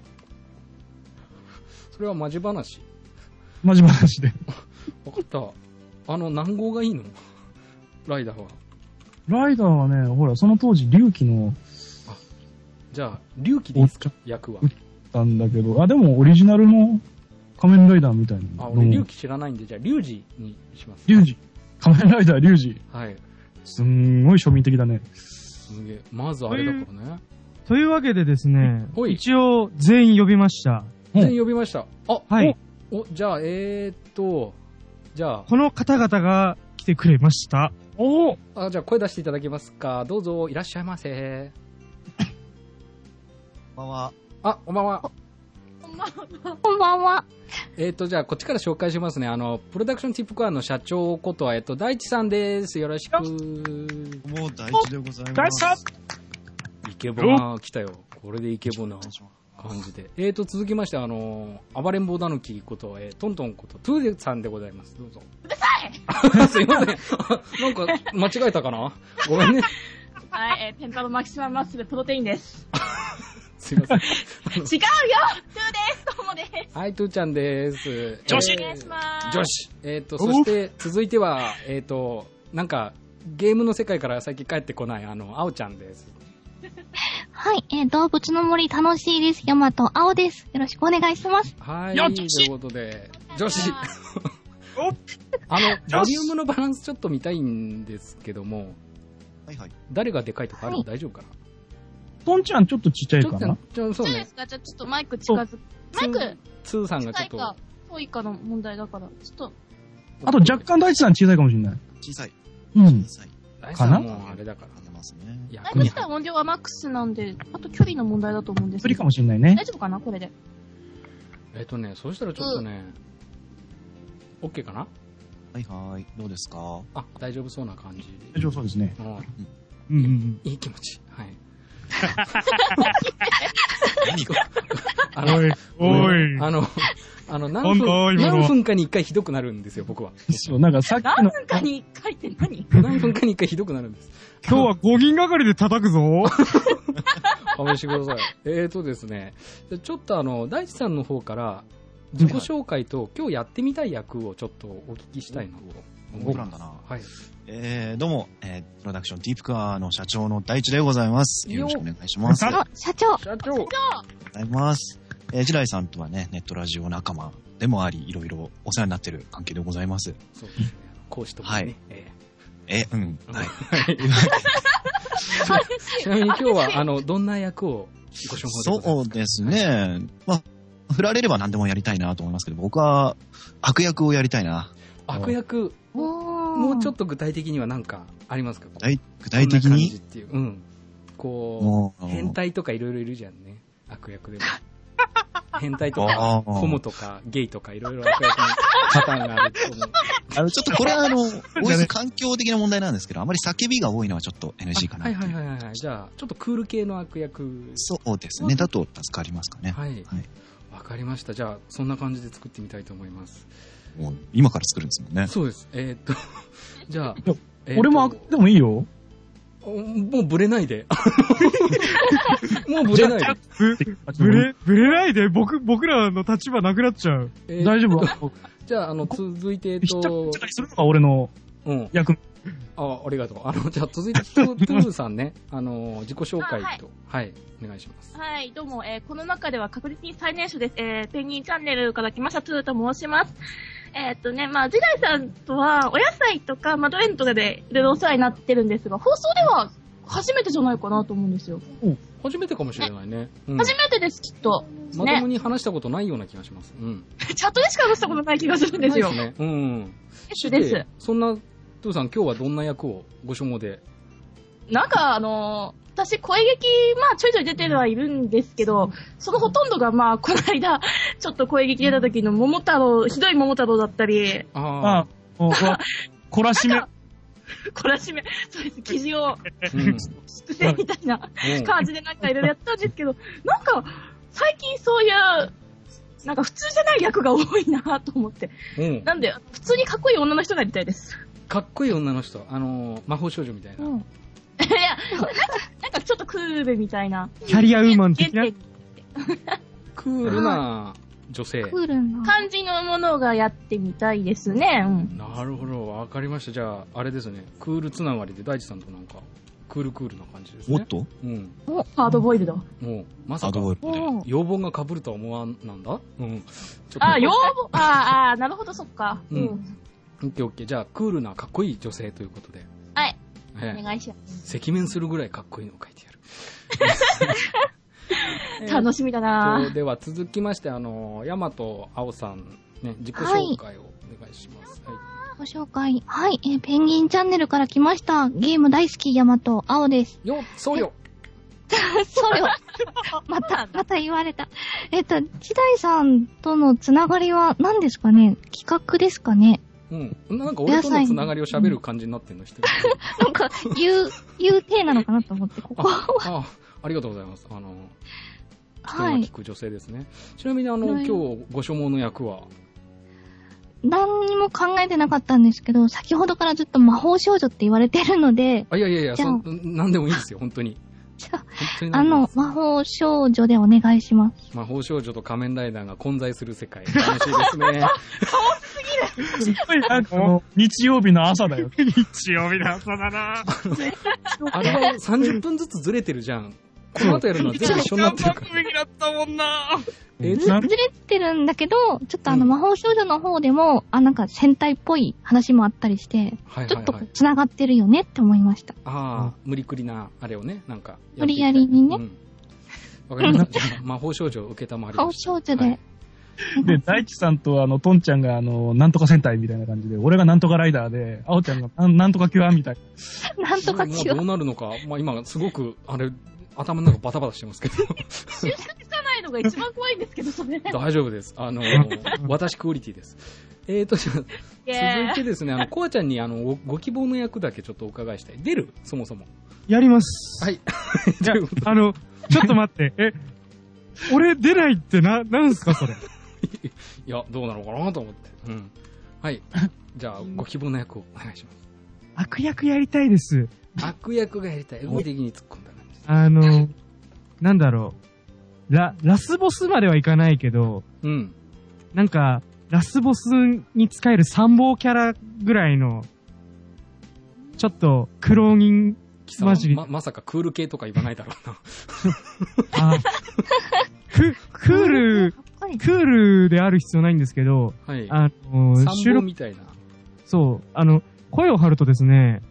S1: それはマジ話。
S2: マジ話で。
S1: わかった。何号がいいの？ライダーは。
S2: ライダーはね、ほら、その当時、龍騎の。
S1: あ、じゃあ、龍騎でいいですか？役は。
S2: 打ったんだけど、でもオリジナルの仮面ライダーみたいな。
S1: 俺龍騎知らないんで、じゃあ、龍二にします。
S2: 龍二。仮面ライダー龍二。
S1: はい。
S2: すんごい庶民的だね。
S1: すげえ。まずあれだからね。
S3: というわけでですね、一応全員呼びました。
S1: 全員呼びました。あ、
S3: はい。
S1: じゃあ、じゃあ。
S3: この方々が来てくれました。
S1: じゃあ声出していただけますか。どうぞ、いらっしゃいませ。
S7: こんばんは。
S1: こんばんは。
S8: こんばんは。
S1: じゃあ、こっちから紹介しますね。プロダクションティップコアの社長ことは、大地さんです。よろしく。
S7: もう大地でございます。
S1: イケボが来たよ。これでイケボな感じで。続きまして、暴れん坊だぬきこと、トントンこと、トゥーデさんでございます。どうぞ。
S8: うるさい
S1: すいません。なんか、間違えたかな？ごめんね。
S8: はい、ペンタロマキシマムマッスルプロテインです。
S1: すいません。違うよ！
S8: トゥーです。どうもです。
S1: はい、トゥーちゃんです。
S8: 女子お願いします。
S1: 女子。そして、続いては、なんか、ゲームの世界から最近帰ってこない、あおちゃんです。
S9: はい、動物の森楽しいです。ヤマト青です。よろしくお願いします。
S1: はい、ということで、女子。ボリュームのバランスちょっと見たいんですけども、
S7: はいはい。
S1: 誰がでかいとかある？大丈夫かな？
S2: トンちゃんちょっとちっちゃいかな？
S1: そうね。
S8: じゃあちょっとマイク近づく。マイク
S1: ツーさんがちょっと。
S8: 遠いかの問題だから、ちょっと。
S2: あと若干大地さん小さいかもしれない。
S7: 小さい。
S2: 小
S7: さい。
S1: 大地さんもあれだから。
S8: マイク自体音量はマックスなんで、あと距離の問題だと思うんです
S2: 距離かもしれないね。
S8: 大丈夫かなこれで。
S1: そうしたらちょっとね、OK かな？
S7: はいはい。どうですか？
S1: 大丈夫そうな感じ。
S2: 大丈夫そうですね。
S1: いい気持ち。はい。
S7: 何か
S3: おい。
S1: 何分かに一回ひどくなるんですよ、僕は。
S2: そう、なんかさっきの。
S8: 何分かに一回って何？
S1: 何分かに一回ひどくなるんです。
S3: 今日は5人がかりで叩くぞ。
S1: 勘弁してください。ですね、ちょっと大地さんの方から自己紹介と今日やってみたい役をちょっとお聞きしたいなと思います。
S7: 僕なんだな。
S1: はい。
S7: どうも、プロダクションディープクアの社長の大地でございます。よろしくお願いします。
S9: 社長。
S7: ありがとうございます。ジライさんとはね、ネットラジオ仲間でもあり、いろいろお世話になっている関係でございます。
S1: そうですね。講師ともね。はい。
S7: はい。
S1: ちなみに今日は、どんな役をご紹介ください？
S7: そうですね。振られれば何でもやりたいなと思いますけど、僕は悪役をやりたいな。
S1: 悪役？もうちょっと具体的には何かありますか？
S7: 具体的に
S1: っていう。変態とかいろいろいるじゃんね。悪役でも。変態とか、ホモとか、ゲイとかいろいろ悪役のパターンがあると思う。
S7: ちょっとこれは環境的な問題なんですけど、あまり叫びが多いのはちょっと NG かな。
S1: はい。じゃあ、ちょっとクール系の悪役。
S7: そうですね。だと助かりますかね。
S1: はい。わかりました。じゃあ、そんな感じで作ってみたいと思います。
S7: もう今から作るんですもんね。
S1: そうです。じゃあ、
S2: 俺もでもいいよ。
S1: もうブレないで。もうブレないで。
S3: ブレないで僕らの立場なくなっちゃう。
S2: 大丈夫。
S1: じゃあ、続いて、
S2: するのが俺の役。
S1: ありがとう。じゃあ、続いて、トゥールさんね、自己紹介と、はい、お願いします。
S8: はい、どうも、この中では確実に最年少です。ペンギンチャンネルから来ました、トゥーと申します。ジダイさんとは、お野菜とか、ドレンとかでいろいろお世話になってるんですが、放送では初めてじゃないかなと思うんですよ。
S1: 初めてかもしれないね。
S8: 初めてです、きっと。
S1: まともに話したことないような気がします。
S8: チャットでしか話したことない気がするんですよ。
S1: ですね。
S8: です。
S1: そんな、トゥーさん、今日はどんな役をご所望で？
S8: なんか、私、声劇、ちょいちょい出てはいるんですけど、そのほとんどが、この間、ちょっと声劇出た時の桃太郎、ひどい桃太郎だったり。
S2: 懲らしめ。
S8: 懲らしめ。そうです、記事を、伏せみたいな感じでなんかいろいろやったんですけど、なんか、最近そういう、なんか普通じゃない役が多いなと思って。なんで、普通にかっこいい女の人がやりたいです。
S1: かっこいい女の人、魔法少女みたいな。
S8: いや、なんかちょっとクールみたいな。
S3: キャリアウーマン的な。
S1: クールな女性。
S8: クールな感じのものがやってみたいですね。
S1: なるほど、わかりました。じゃあ、あれですね。クールつながりで大地さんとなんか、クールな感じですね。
S7: おっと？
S8: ハードボイルド。
S1: もう、まさか、要望が被るとは思わんなんだ？
S8: 要望なるほど、そっか。
S1: オッケー。じゃあ、クールなかっこいい女性ということで。
S8: はい。お願いします。
S1: 赤面するぐらいかっこいいのを書いてやる。
S8: 楽しみだな。
S1: では続きまして、大和青さん、ね、自己紹介をお願いします。
S9: ご紹介。はい、ペンギンチャンネルから来ました。ゲーム大好き大和青です。
S1: そうよ。
S9: そうよ。また言われた。千代さんとのつながりは何ですかね？企画ですかね？
S1: なんか俺とのつながりを喋る感じになってんのしてる。
S9: なんか、言う体なのかなと思って、ここ
S1: は。ありがとうございます。人が聞く女性ですね。ちなみに今日ご所望の役は？
S9: 何にも考えてなかったんですけど、先ほどからずっと魔法少女って言われてるので。
S1: いや、なんでもいいですよ、本当に。
S9: 魔法少女でお願いします。
S1: 魔法少女と仮面ライダーが混在する世界。楽しいですね。
S8: 顔すぎる。
S2: すごいなんか日曜日の朝だよ。
S3: 日曜日の朝だな。
S1: あれは30分ずつずれてるじゃん。この後やるのは全部一緒になってるから。
S3: だったもんな。
S9: ずれてるんだけど、ちょっと魔法少女の方でも、なんか戦隊っぽい話もあったりして、ちょっと繋がってるよねって思いました。
S1: 無理くりな、あれをね、なんか。
S9: 無理やりにね。
S1: わかりました。じゃあ魔法少女を受けたまわりました。
S9: 魔法少女で。
S2: で、大地さんとトンちゃんがなんとか戦隊みたいな感じで、俺がなんとかライダーで、青ちゃんがなんとかキュアみたい
S9: な。なんとかキュア。
S1: どうなるのか、今すごく、頭の中バタバタしてますけど。
S8: 収束つかないのが一番怖いんですけど、それ。
S1: 大丈夫です。私クオリティです。続いてですね、コアちゃんにご希望の役だけちょっとお伺いしたい。出る？そもそも。
S3: やります。
S1: はい。
S3: ちょっと待って。俺出ないってなんすかそれ。
S1: いや、どうなのかなと思って。はい。じゃあ、ご希望の役をお願いします。
S3: 悪役やりたいです。
S1: 悪役がやりたい。動的に突っ込んだ。
S3: なんだろう。ラスボスまではいかないけど、なんか、ラスボスに使える参謀キャラぐらいの、ちょっと、苦労人、
S1: マジまさかクール系とか言わないだろうな。
S3: クールである必要ないんですけど、
S1: 参謀みたいな。
S3: そう、声を張るとですね、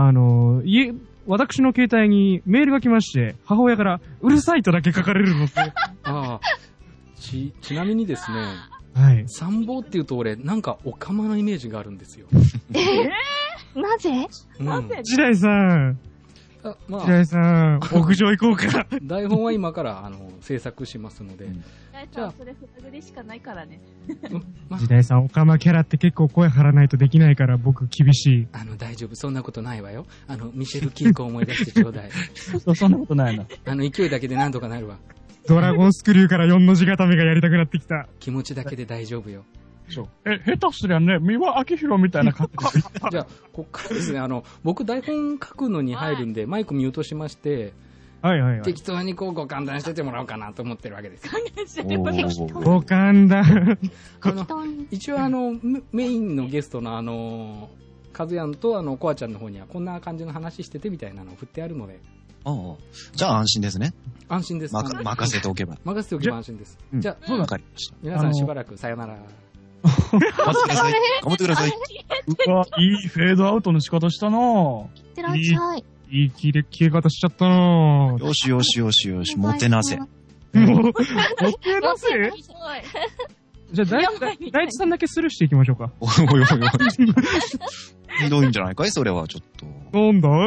S3: 私の携帯にメールが来まして、母親からうるさいとだけ書かれるので。
S1: ちなみにですね、参謀って言うと俺、なんかオカマのイメージがあるんですよ。
S9: なぜ？
S3: 時代さん。時代さん、屋上行こうか。
S1: 台本は今から制作しますので。
S8: じゃあ、それフラグでしかないからね。
S3: 時代さん、オカマキャラって結構声張らないとできないから僕厳しい。
S1: 大丈夫、そんなことないわよ。ミシェル・キーコを思い出してちょうだい。
S2: そんなことないな。
S1: 勢いだけでなんとかなるわ。
S3: ドラゴンスクリューから4の字固めがやりたくなってきた。
S1: 気持ちだけで大丈夫よ。
S2: そう。下手すりゃね、三輪明宏みたいな感じです。
S1: じゃあ、こっからですね、僕台本書くのに入るんで、マイクミュートしまして、
S3: はいはいはい。
S1: 適当にこうご歓談しててもらおうかなと思ってるわけです。
S3: ご歓談。
S1: 一応メインのゲストのカズヤンとコアちゃんの方にはこんな感じの話しててみたいなのを振ってあるので。
S7: じゃあ安心ですね。
S1: 安心です。
S7: 任せておけば。
S1: 任せておけば安心です。じゃあ、
S7: わかりました。
S1: 皆さんしばらくさよなら。
S7: 頑張ってください。
S2: うわ、いいフェードアウトの仕方したなぁ。
S9: いってらっしゃい。
S3: いい消え方しちゃったなぁ。
S7: よしよしよしよし、もてなせ。
S3: もてなせじゃあ、大地さんだけスルーしていきましょうか。
S7: おいおいおい。ひどいんじゃないかいそれはちょっと。
S3: なんだい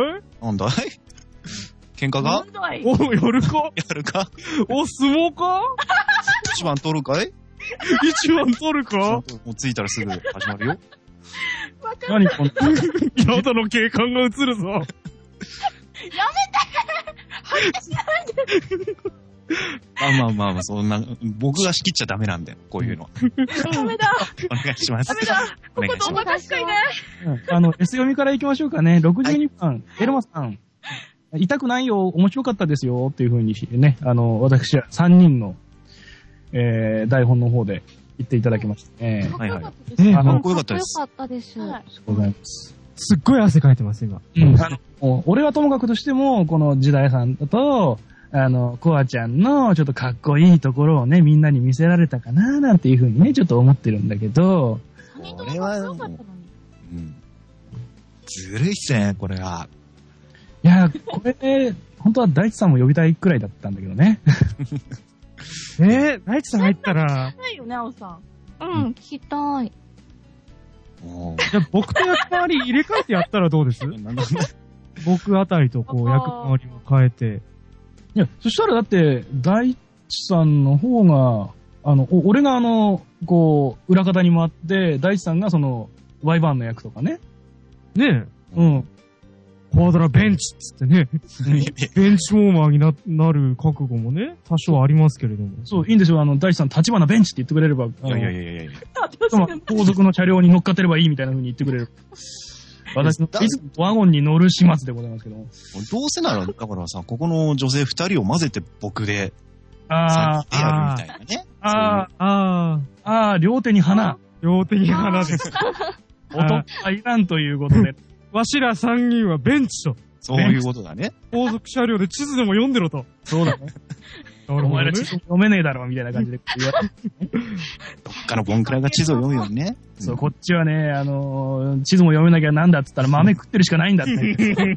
S7: 喧嘩が
S3: お、やるか
S7: やるか
S3: お、相撲か
S7: 一番取るかい
S3: 一番取るか
S7: もう着いたらすぐ始まるよ。
S3: 何この、やだの警官が映るぞ。
S8: やめて恥ずかしないで
S7: まあ、そんな、僕が仕切っちゃダメなんだよ、こういうの。
S8: ダメだ
S7: お願いします。
S8: ダメだこことおバカしかいない
S2: S 読みから行きましょうかね。62番、エルマさん。痛くないよ、面白かったですよ、っていう風にね、私は3人の、台本の方で言っていただきましたね。
S7: はいはい。
S9: かっこ
S7: よかったです。
S9: よかったです。
S2: ありがとうございます。
S3: すっごい汗かいてます、今。
S2: 俺はともかくとしても、この時代さんと、コアちゃんのちょっとかっこいいところをね、みんなに見せられたかな、なんていう風にね、ちょっと思ってるんだけど。
S7: これは、ずるいっすね、これは。
S2: いや、これ、本当は大地さんも呼びたいくらいだったんだけどね。
S3: 大地さん入ったら。
S8: ないよね、青さん。
S9: 聞きたい。
S3: じゃあ僕と役回り入れ替えてやったらどうです僕あたりとこう役回りを変えて。
S2: いや、そしたらだって、大地さんの方が、俺がこう、裏方に回って、大地さんがワイバーンの役とかね。
S3: ねえ。コアドラベンチっつってね。ベンチウォーマーになる覚悟もね、多少ありますけれども。
S2: そう、いいんですよ。大地さん、立花ベンチって言ってくれれば。
S7: いや。
S2: 後続の車両に乗っかってればいいみたいな風に言ってくれる。私のいつもワゴンに乗る始末でございますけども。
S7: どうせなら、だからさ、ここの女性2人を混ぜて僕で、やるみたいなね。
S2: 両手に花。
S3: 両手に花です。
S2: 男はいらんということで。
S3: わしら3人はベンチと。
S7: そういうことだね。
S3: 後続車両で地図でも読んでろと。
S2: そうだね。お前ら地図読めねえだろ、みたいな感じで言われて。
S7: どっかのボンクラが地図を読むようにね。
S2: そう、こっちはね、地図も読めなきゃなんだって言ったら豆食ってるしかないんだって。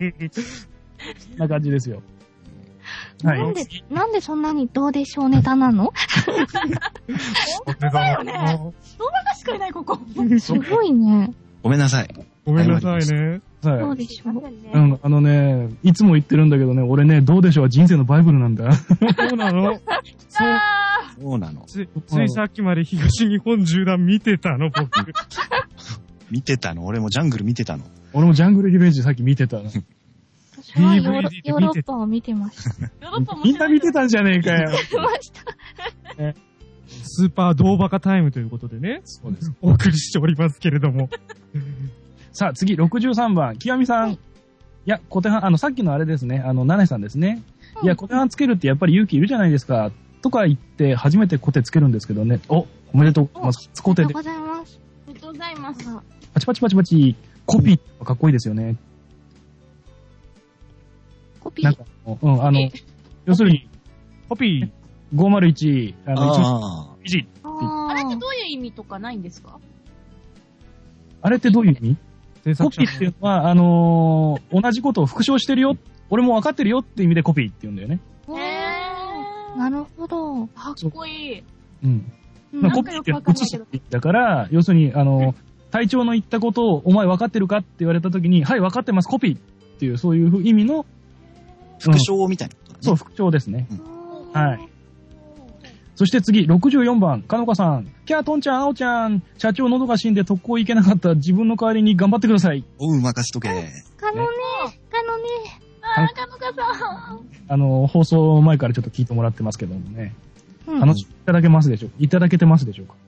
S2: そんな感じですよ。
S9: なんでそんなにどうでしょうネタなの
S8: 本当だよね。どうバカしかいない、ここ。
S9: すごいね。
S7: ごめんなさい。
S3: ごめんなさいね。
S9: そうでしょう。
S2: いつも言ってるんだけどね、俺ね、どうでしょうは人生のバイブルなんだ。
S3: そうなの
S7: そうなの。
S3: ついさっきまで東日本縦断見てたの、僕。
S7: 見てたの俺もジャングル見てたの。
S2: 俺もジャングルリベンジさっき見てたの。
S9: 私はヨーロッパを見てました。
S2: みんな見てたんじゃねえかよ。
S9: 見てました。
S3: スーパードーバカタイムということでね。そうです。お送りしておりますけれども。
S2: さあ、次、63番、清美さん。いや、小手半、さっきのあれですね、ナネさんですね。いや、小手半つけるってやっぱり勇気いるじゃないですか。とか言って、初めて小手つけるんですけどね。おめでとうございます。
S9: 小手で。ありがとうございます。
S8: ありがとうございます。
S2: パチパチパチパチ、コピーかっこいいですよね。
S9: コピー
S2: 要するに、
S3: コピ
S2: ー501、
S7: 1
S2: 時。
S8: あれってどういう意味とかないんですか？
S2: あれってどういう意味？コピーっていうのは、同じことを復唱してるよ、俺も分かってるよって意味でコピーって言うんだよね。
S9: なるほど。
S8: かっこいい。
S2: コピーって写すってだから、要するに、隊長の言ったことを、お前分かってるかって言われたときに、はい、分かってます、コピーっていう、そういう意味の、
S7: 復唱みたいな、
S2: そう、復唱ですね。はい。そして次、64番、かのかさん。キャー、トンちゃん、あおちゃん。社長喉が死んで特攻行けなかった自分の代わりに頑張ってください。
S7: 任せとけ。
S9: かのね。
S8: かのかさん。
S2: 放送前からちょっと聞いてもらってますけどもね。話いただけますでしょうか？いただけてますでしょうか？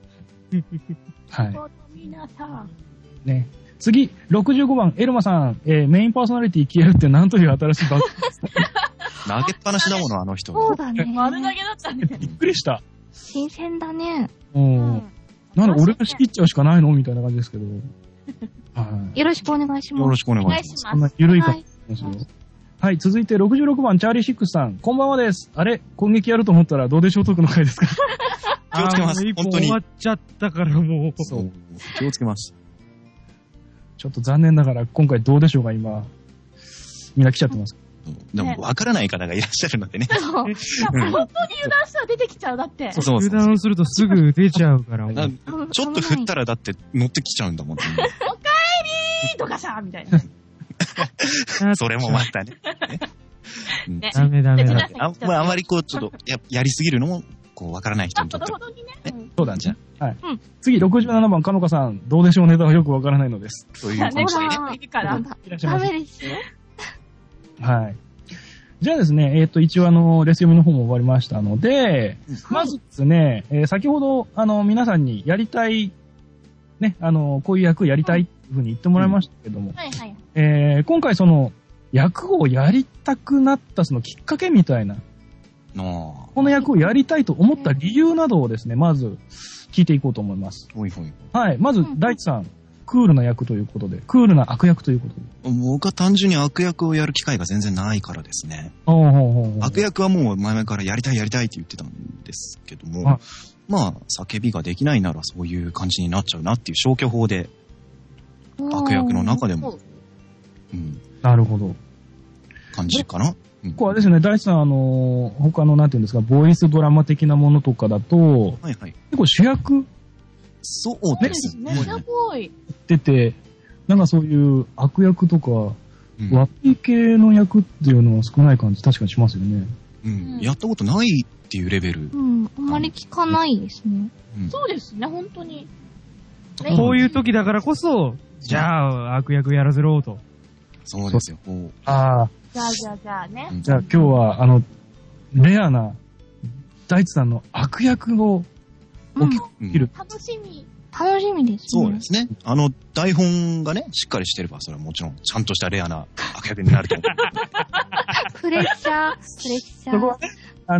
S2: はい。
S8: 皆さん。
S2: ね。次、65番、エルマさん、メインパーソナリティ消えるって何という新しい番組ですか？
S7: 投げっぱなしだもの、あの人。
S9: そうだね。
S8: 丸投げだったね。
S2: びっくりした。
S9: 新鮮だね。
S2: なんで俺が仕切っちゃうしかないのみたいな感じですけど。
S9: はい。よろしくお願いします。
S7: よろしくお願いします。
S2: そんな緩い感じですよ。はい、続いて66番、チャーリーシックスさん。こんばんはです。あれ攻撃やると思ったらどうでしょうトークの回ですか？
S7: 気をつけます。本当に。
S3: 終わっちゃったからもう。
S7: そう。気をつけます。
S2: ちょっと残念ながら今回どうでしょうか、今。みんな来ちゃってます。
S7: でも分からない方がいらっしゃるのでね。
S8: そう。本当に油断したら出てきちゃう、だって。
S3: そう。油断するとすぐ出ちゃうから。
S7: ちょっと振ったらだって乗ってきちゃうんだもん。おか
S8: えりーとかさ、みたいな。
S7: それもまたね。
S3: ダメ。
S7: あまりこう、ちょっとやりすぎるのも、こう、分からない人にとって。
S8: ほどほどにね。
S2: そうだね。はい。次、67番、かのかさん。どうでしょうネタはよく分からないのです。
S7: そういう感じでね。
S8: ダメですよ。
S2: はい。じゃあですね、一応レス読みの方も終わりましたので、まずですね、先ほど、皆さんにやりたい、ね、こういう役やりたいっていうふうに言ってもらいましたけども、今回その、役をやりたくなったそのきっかけみたいな、この役をやりたいと思った理由などをですね、まず聞いていこうと思います。はい。まず、大地さん。クールな役ということで、クールな悪役ということで。
S7: 僕は単純に悪役をやる機会が全然ないからですね。悪役はもう前々からやりたいって言ってたんですけども、まあ、叫びができないならそういう感じになっちゃうなっていう消去法で、悪役の中でも、
S2: なるほど。
S7: 感じかな。
S2: ここはですね、大地さん、他のなんていうんですか、ボイスドラマ的なものとかだと、結構主役
S7: そうですね。
S8: すごい。
S2: 出て、なんかそういう悪役とか、悪い系の役っていうのは少ない感じ、確かにしますよね。
S7: やったことないっていうレベル。
S9: あんまり聞かないですね。
S8: そうですね、本当に。
S3: こういう時だからこそ、じゃあ、悪役やらせろうと。
S7: そうですよ。
S8: じゃあね。
S2: じゃあ今日は、レアな、大地さんの悪役を、
S8: 楽しみ
S9: ですね。
S7: そうですね。台本がね、しっかりしてれば、それはもちろん、ちゃんとしたレアな悪役になると思う。
S9: プレッシャー。
S2: そこはね、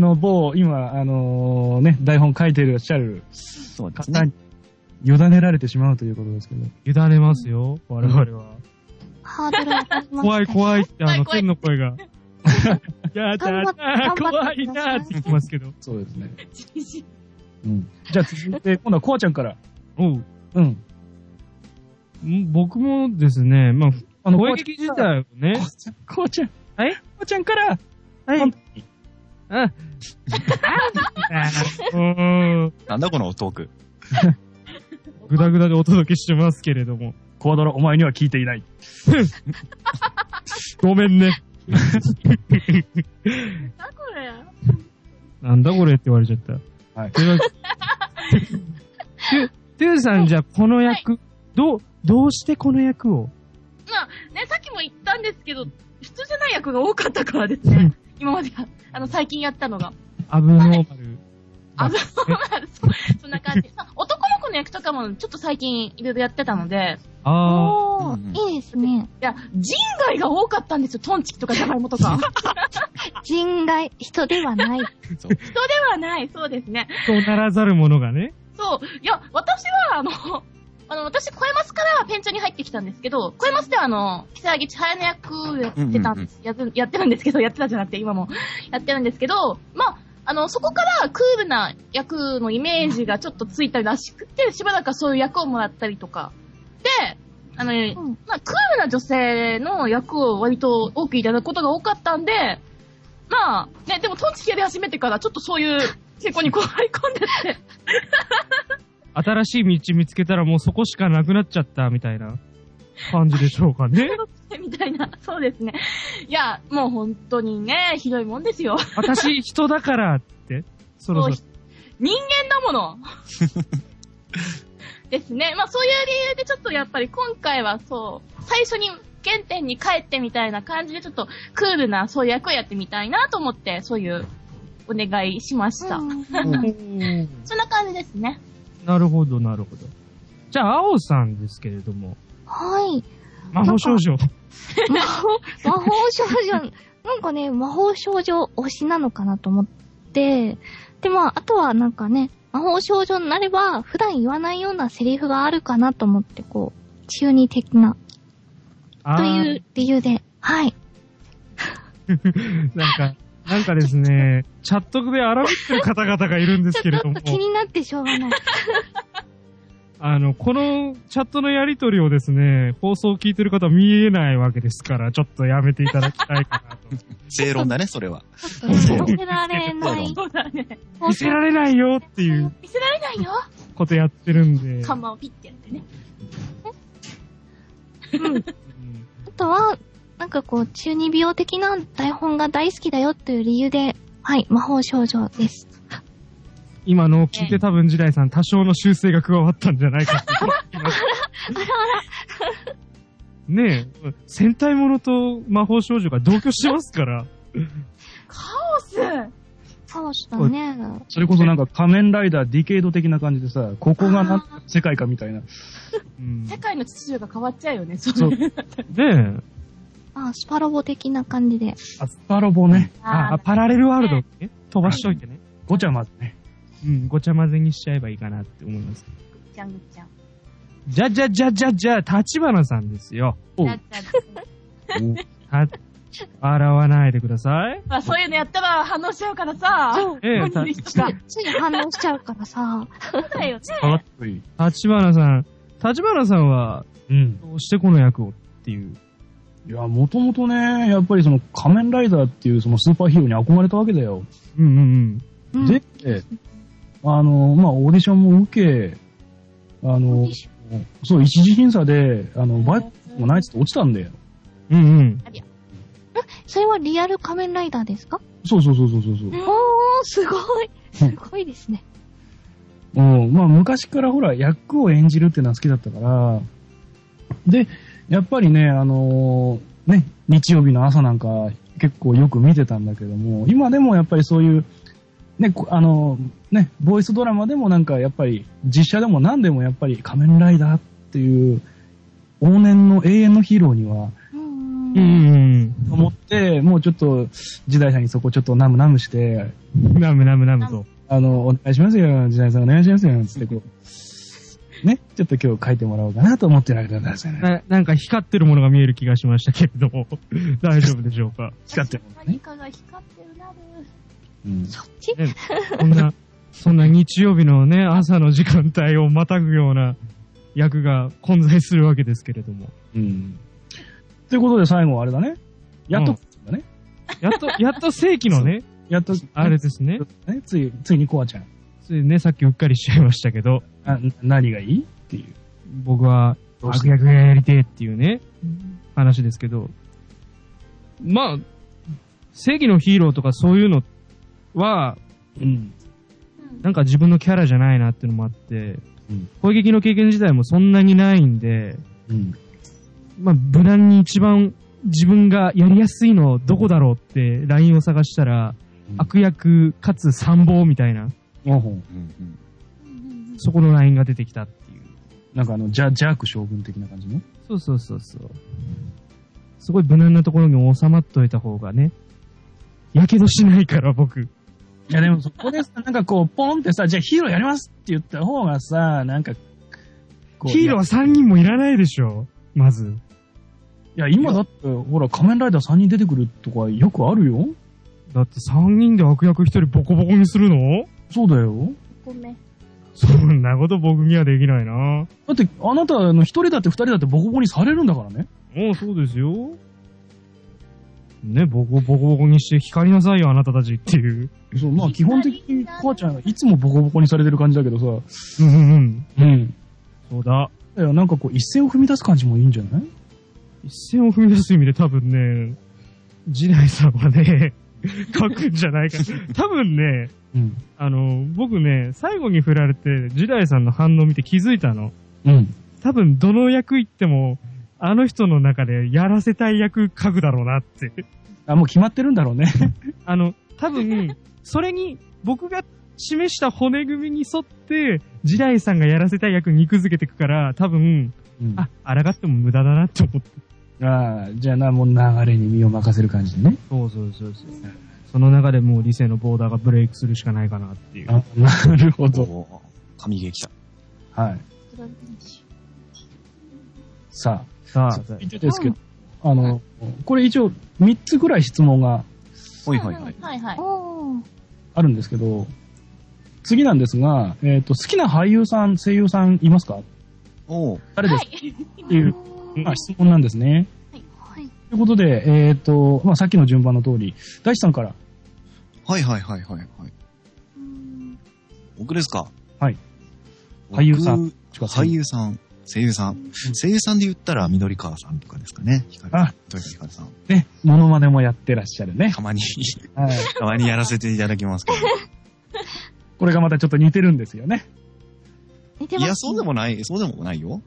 S2: 今、ね、台本書いていらっしゃる方に、委ねられてしまうということですけど。
S3: 委ねますよ、我々は。
S9: ハードル上がります。
S3: 怖いって、天の声が。やだ、怖いなって言ってますけど。
S2: そうですね。じゃあ続いて、今度はコアちゃんから。
S3: 僕もですね、まあ、声劇自体をね。
S2: コアちゃん。
S3: はい
S2: コアちゃんから。
S3: はい。
S7: なんだこのトーク。
S3: ぐだぐだでお届けしてますけれども。
S2: コアドラ、お前には聞いていない。
S3: ごめんね。なんだこれって言われちゃった。はい。トゥーさん、じゃあこの役、どうしてこの役を？
S8: まあ、ね、さっきも言ったんですけど、普通じゃない役が多かったからですね。今まで最近やったのが。
S3: アブノーマル。
S8: そんな感じ。男の子の役とかもちょっと最近いろいろやってたので。
S9: いいですね。
S8: いや、人外が多かったんですよ。トンチキとかジャガイモとか。
S9: 人外、人ではない。
S8: 人ではない、そうですね。
S3: そうならざる者がね。
S8: そう。いや、私は私、声マスからペンチョに入ってきたんですけど、声マスでは木更木千早の役やってたんです。やってるんですけど、やってたじゃなくて今もやってるんですけど、まあ、そこからクールな役のイメージがちょっとついたらしくて、しばらくはそういう役をもらったりとか。で、まあ、クールな女性の役を割と多くいただくことが多かったんで、まあ、ね、でもトンチキやり始めてからちょっとそういう傾向にこう入り込んでって。
S3: 新しい道見つけたらもうそこしかなくなっちゃったみたいな感じでしょうかね。
S8: みたいな、そうですね。いや、もう本当にね、ひどいもんですよ。
S3: 私人だからって、そろそろ。
S8: 人間だもの。ですね。まあそういう理由でちょっとやっぱり今回はそう、最初に原点に帰ってみたいな感じでちょっとクールなそういう役をやってみたいなと思って、そういうお願いしました。そんな感じですね。
S3: なるほど、なるほど。じゃあ、青さんですけれども。
S9: はい。
S3: 魔法少女。
S9: 魔法少女、なんかね、魔法少女推しなのかなと思って、で、まあ、あとはなんかね、魔法少女になれば、普段言わないようなセリフがあるかなと思って、こう、中二的な、という理由で、はい。
S3: なんかですね、チャットで荒ぶってる方々がいるんですけれども。
S9: ちょっと気になってしょうがない。
S3: このチャットのやりとりをですね、放送を聞いてる方は見えないわけですから、ちょっとやめていただきたいかなと。
S7: 正論だね、それは。
S9: 見せられない。
S3: 見せられないよっていう。
S8: 見せられないよ
S3: ことやってるんで。
S8: 看板をピッてやってね。
S9: うん。あとは、なんかこう、中二病的な台本が大好きだよという理由で、はい、魔法少女です。
S3: 今のを聞いて多分時代さん多少の修正が加わったんじゃないかって。ねえ、戦隊ものと魔法少女が同居してますから。
S8: カオス
S9: カオスだね。
S2: それこそなんか仮面ライダーディケイド的な感じでさ、ここがなん世界かみたいな。
S8: 世界の秩序が変わっちゃうよね、そう。
S3: ねえ。
S9: スパロボ的な感じで。
S2: スパロボね。
S3: パラレルワールドね。飛ばしといてね。
S2: ごちゃ混ぜね。
S3: ごちゃ混ぜにしちゃえばいいかなって思います。
S8: ぐちゃんぐちゃん。
S3: じゃあ、立花さんですよ。笑わないでください。
S8: まあ、そういうのやったら反応しちゃうからさ。
S9: つい反応しちゃうからさ。
S8: そうだよね。
S3: 立花さんは、どうしてこの役をっていう。
S2: いや、もともとね、やっぱりその仮面ライダーっていうそのスーパーヒーローに憧れたわけだよ。で、まあ、オーディションも受け、そう、一次審査で、バイクもないっつって落ちたんだよ。
S9: それはリアル仮面ライダーですか？
S2: そう。
S9: おー、すごい。すごいですね。
S2: まあ、昔からほら、役を演じるっていうのは好きだったから、で、やっぱりね、ね、日曜日の朝なんか結構よく見てたんだけども、今でもやっぱりそういう、ね、ボイスドラマでもなんかやっぱり、実写でも何でもやっぱり仮面ライダーっていう往年の永遠のヒーローには、思って、もうちょっと時代さんにそこちょっとナムナムして、
S3: ナムと。
S2: お願いしますよ、時代さんお願いしますよ、つってこう、ね、ちょっと今日書いてもらおうかなと思ってるわけですよね。
S3: なんか光ってるものが見える気がしましたけれども、大丈夫でしょうか。
S2: 光ってるものね。
S8: 何かが光ってるなる。
S9: そっち、
S3: そんな日曜日のね、朝の時間帯をまたぐような役が混在するわけですけれども。
S2: ということで最後はあれだね。やっと、
S3: やっと正規のね、あれですね。
S2: ついにコアちゃん。
S3: ついね、さっきうっかりしちゃいましたけど。
S2: 何がいいっていう。
S3: 僕は悪役がやりてえっていうね、話ですけど。まあ、正義のヒーローとかそういうのは、なんか自分のキャラじゃないなっていうのもあって、攻撃の経験自体もそんなにないんで、まあ、無難に一番自分がやりやすいのどこだろうってラインを探したら、悪役かつ参謀みたいな、そこのラインが出てきたっていう。
S2: なんかジャーク将軍的な感じね。
S3: そう。すごい無難なところに収まっといた方がね、やけどしないから僕。
S2: いやでもそこでさ、なんかこう、ポンってさ、じゃあヒーローやりますって言った方がさ、なんか、
S3: ヒーローは3人もいらないでしょ、まず。
S2: いや、今だって、ほら、仮面ライダー3人出てくるとかよくあるよ。
S3: だって3人で悪役1人ボコボコにするの？
S2: そうだよ。
S8: ごめん。
S3: そんなこと僕にはできないな。
S2: だって、あなた1人だって2人だってボコボコにされるんだからね。
S3: そうですよ。ね、ボコボコにして光りなさいよ、あなたたちっていう。
S2: そう、まあ基本的に母ちゃんはいつもボコボコにされてる感じだけどさ。そうだ。いや、なんかこう一線を踏み出す感じもいいんじゃない？
S3: 一線を踏み出す意味で多分ね、時代さんはね、書くんじゃないか。多分ね、僕ね、最後に振られて、時代さんの反応を見て気づいたの。多分どの役言っても、あの人の中でやらせたい役書くだろうなって。
S2: もう決まってるんだろうね。
S3: 多分、それに、僕が示した骨組みに沿って、ジダイさんがやらせたい役に肉付けていくから、多分、抗っても無駄だなって思って。
S2: ああ、じゃあな、もう流れに身を任せる感じでね。
S3: そう。その中でもう理性のボーダーがブレイクするしかないかなっていう。
S2: なるほど。
S7: 神劇だ。
S2: はい。さあ、続いてですけど、これ一応3つぐらい質問が、あるんですけど、次なんですが、好きな俳優さん、声優さんいますか？誰ですか？っていう、質問なんですね。ということで、さっきの順番の通り、大地さんから。
S7: はい。僕ですか？
S2: はい。俳優さん。
S7: 俳優さん。声優さん。声優さんで言ったら、緑川さんとかですかね。緑川さん。
S2: ね、モノマネもやってらっしゃるね。
S7: たまにやらせていただきますけど。
S2: これがまたちょっと似てるんですよね。
S7: いや、そうでもないよ。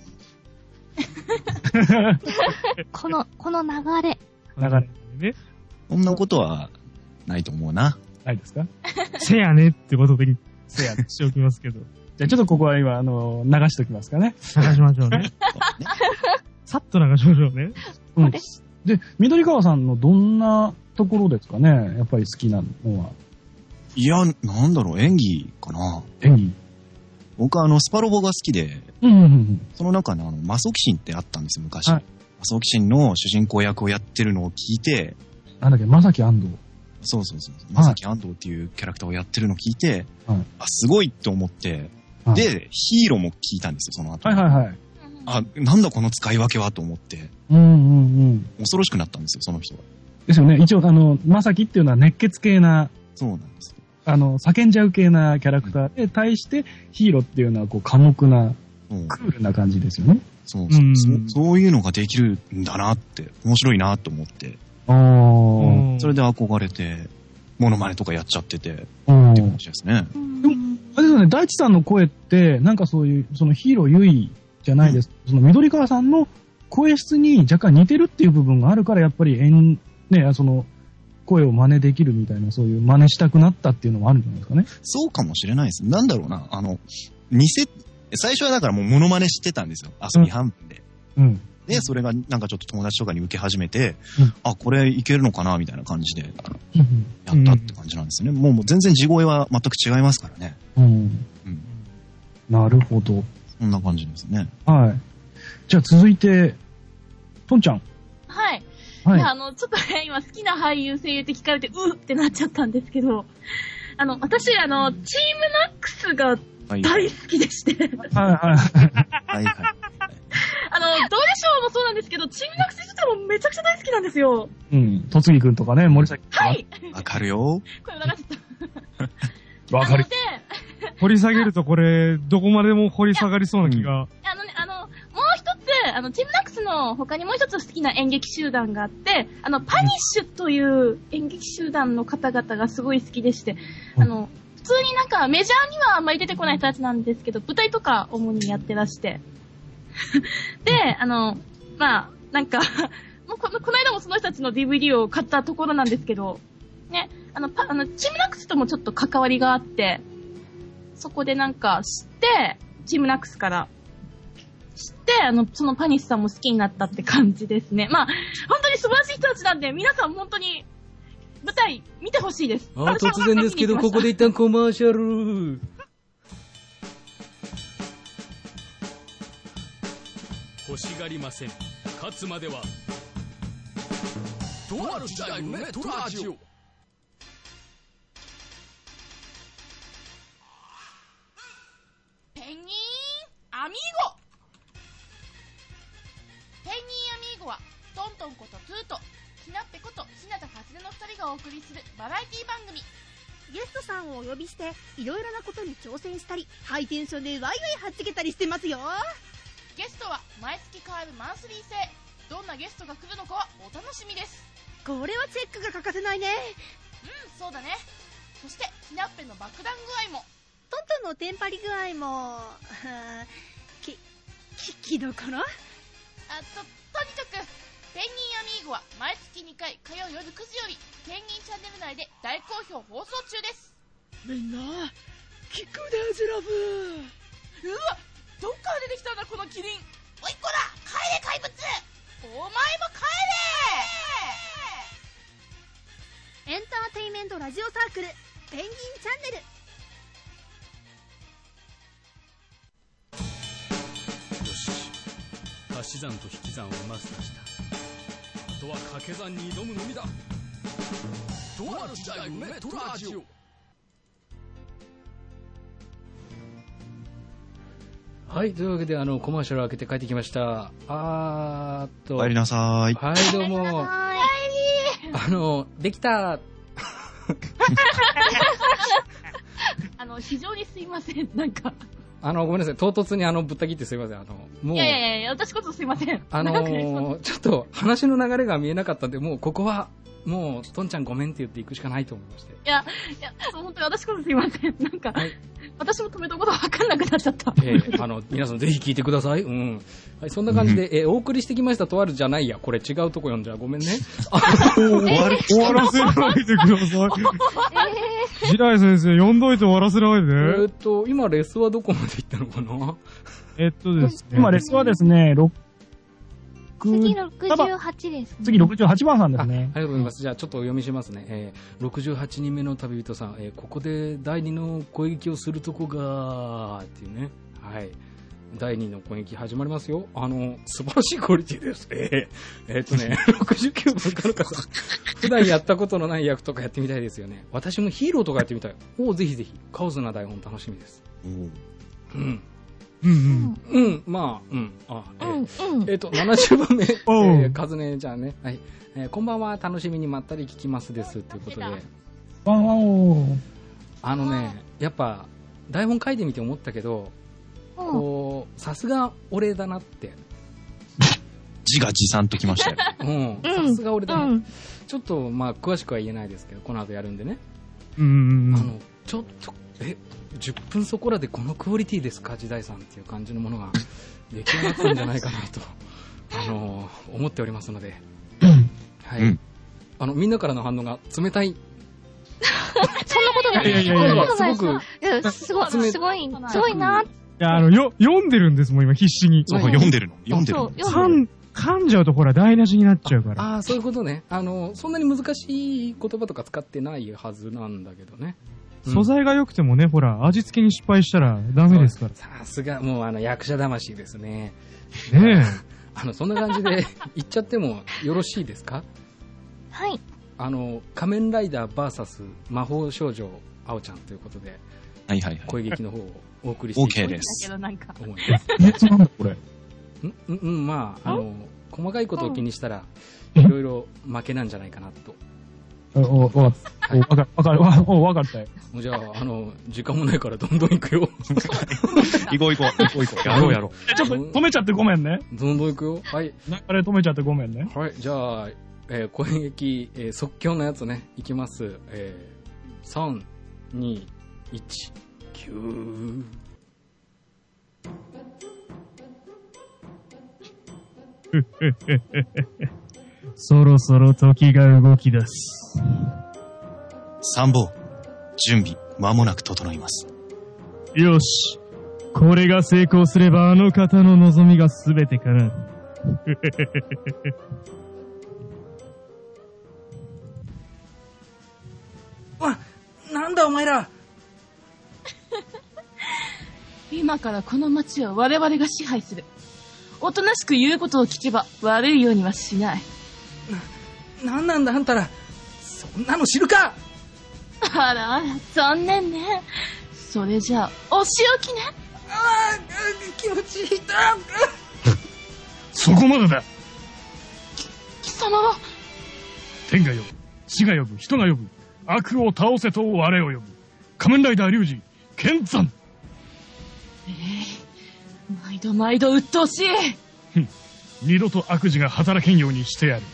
S9: この流れ。
S2: ね。
S7: そんなことはないと思うな。
S2: ないですか？
S3: せやねってことで、せやしておきますけど。
S2: じゃあちょっとここは今、流しときますかね。
S3: 流しましょうね。さっと流しましょうね。
S2: で、緑川さんのどんなところですかね？やっぱり好きなのは。
S7: いや、なんだろう、演技かな。
S2: 演技。
S7: 僕はスパロボが好きで、その中のマソキシンってあったんですよ、昔。マソキシンの主人公役をやってるのを聞いて、
S2: なんだっけ、まさき安藤。
S7: そう。まさき安藤っていうキャラクターをやってるのを聞いて、すごいって思って、で、ヒーローも聞いたんですよ、その後。なんだこの使い分けはと思って、恐ろしくなったんですよ、その人は。
S2: ですよね。一応、まさきっていうのは熱血系な、
S7: そうなんですよ。
S2: 叫んじゃう系なキャラクターで、対してヒーローっていうのは、寡黙な、クールな感じですよね。
S7: そういうのができるんだなって、面白いなと思って、それで憧れて、モノマネとかやっちゃってて、って感じですね。
S2: あれですよね、大地さんの声って、なんかそういう、そのヒーロー優位じゃないです。その緑川さんの声質に若干似てるっていう部分があるから、やっぱりその、声を真似できるみたいな、そういう真似したくなったっていうのもあるんじゃないですかね。
S7: そうかもしれないです。なんだろうな、最初はだからもうモノマネしてたんですよ。遊び半分で。で、それがなんかちょっと友達とかに受け始めて、これいけるのかなみたいな感じで、やったって感じなんですね。もう全然地声は全く違いますからね。
S2: なるほど。
S7: そんな感じですね。
S2: はい。じゃあ続いて、トンちゃん。
S8: はい。いや、ちょっとね、今好きな俳優、声優って聞かれて、ってなっちゃったんですけど、私、チームナックスが大好きでして。どうでしょうもそうなんですけど、チームナックス自体もめちゃくちゃ大好きなんですよ。
S2: 戸次くんとかね、森崎とか。
S7: わかるよ。
S8: これ流しちゃった。
S2: わかる。
S3: 掘り下げるとこれ、どこまでも掘り下がりそうな気が。
S8: もう一つ、チームナックスの他にもう一つ好きな演劇集団があって、パニッシュという演劇集団の方々がすごい好きでして、普通になんかメジャーにはあんまり出てこない人たちなんですけど、舞台とか主にやってらして。で、なんか、もうこの間もその人たちの DVD を買ったところなんですけど、ね、チームナックスともちょっと関わりがあって、そこでなんか知って、チームナックスから知って、そのパニッシュさんも好きになったって感じですね。本当に素晴らしい人たちなんで、皆さん本当に舞台見てほしいです。
S1: 突然ですけど、ここで一旦コマーシャル。欲しがりません。勝つまでは。とある時代のネットラジオ。
S4: ペンギンアミーゴ。ペンギンアミーゴはトントンことトゥート、ひなっぺこと日向かつねの2人がお送りするバラエティ番組。
S10: ゲストさんをお呼びしていろいろなことに挑戦したり、ハイテンションでワイワイはっつけたりしてますよ。
S4: ゲストは毎月変わるマンスリー制。どんなゲストが来るのかはお楽しみです。
S10: これはチェックが欠かせないね。
S4: そうだね。そしてひなっぺの爆弾具合も、
S10: トントンのテンパり具合も、きどころ？
S4: とにかくペンギンアミーゴは毎月2回火曜夜9時よりペンギンチャンネル内で大好評放送中です。
S10: みんな、聞くでジラブ。
S8: うわ、どっから出てきたんだこのキリン。
S4: おいこら、帰れ怪物。お前も帰
S10: れ。エンターテイメントラジオサークル、ペンギンチャンネル。
S11: 足し算と引き算をマスターした。あとは掛け算に挑むのみだ。とある時代のネットラジオ。
S1: はい、というわけでコマーシャル開けて帰ってきました。
S7: お帰りなさい。
S1: はい、どうも。できた。
S8: 非常にすいません、なんか。
S1: ごめんなさい、唐突にぶった切ってすいません。もう。
S8: いや、私こそすいません。
S1: ちょっと話の流れが見えなかったんで、もうここは、もう、トンちゃんごめんって言っていくしかないと思いまして。
S8: いや、本当に私こそすいません。なんか、はい、私も止めたことわかんなくなっちゃった。
S1: 皆さんぜひ聞いてください。うん。はい、そんな感じで、お送りしてきましたとあるじゃないや。これ違うとこ読んじゃごめんね。
S3: 終わらせないでください。ジライ先生、読んどいて終わらせないで。
S1: 今レスはどこまで行ったのかな？
S3: ですね。
S2: 今レスはですね、
S9: 次68です、ね。
S2: 次68番さんですね。
S1: ありがとうございます。じゃあちょっとお読みしますね。68人目の旅人さん、ここで第2の攻撃をするとこがっていうね。はい。第2の攻撃始まりますよ。素晴らしいクオリティです。69分から普段やったことのない役とかやってみたいですよね。私もヒーローとかやってみたい。ぜひぜひ。カオスな台本楽しみです。うん。まあ、70番目、カズネちゃんね。はい。こんばんは、楽しみにまったり聞きますです。ということで。やっぱ、台本書いてみて思ったけど、さすが俺だなって。
S7: 自画自賛ときましたよ。
S1: さすが俺だな。ちょっと、まあ、詳しくは言えないですけど、この後やるんでね。ちょっと、10分そこらでこのクオリティですか、時代さんっていう感じのものが出来上がったんじゃないかなと、思っておりますので、はい。みんなからの反応が冷たい。
S9: そんなことない。すごいな。
S3: いや、読んでるんですもん、今必死に。
S7: そう、読んでるの。
S3: 噛んじゃうとほら台無しになっちゃうから。
S1: そういうことね。そんなに難しい言葉とか使ってないはずなんだけどね。
S3: 素材が良くてもね、ほら、味付けに失敗したらダメですから。
S1: さすが、もう役者魂ですね。
S3: ね
S1: え。そんな感じで言っちゃってもよろしいですか？
S9: はい。
S1: 仮面ライダー VS 魔法少女あおちゃんということで、
S7: はいはいはい。
S1: 攻撃の方をお送りしていきたい
S7: OK です。
S1: 思います。
S2: なんだこれ。
S1: まあ、細かいことを気にしたら、いろいろ負けなんじゃないかなと。
S2: わかったよ。
S1: じゃあ、時間もないからどんどん行くよ。
S7: 行こう。やろう。
S2: ちょっと止めちゃってごめんね。
S1: どんどん行くよ。はい。
S2: 流れ止めちゃってごめんね。
S1: はい。じゃあ、攻撃、即興のやつね、いきます。3、2、1、9。
S3: そろそろ時が動き出す。
S7: 参謀、準備、間もなく整います。
S3: よし。これが成功すればあの方の望みが全てかな。
S1: なんだお前ら。
S8: 今からこの町は我々が支配する。おとなしく言うことを聞けば悪いようにはしない。
S1: なんなんだあんたら。そんなの知るか。
S8: あら、残念ね。それじゃあ、お仕置きね。
S1: 気持ちいい。
S3: そこまでだ。
S8: 貴様は。
S3: 天が呼ぶ、地が呼ぶ、人が呼ぶ、悪を倒せと我を呼ぶ。仮面ライダー龍二、剣山。
S8: 毎度鬱陶しい。
S3: 二度と悪事が働けんようにしてやる。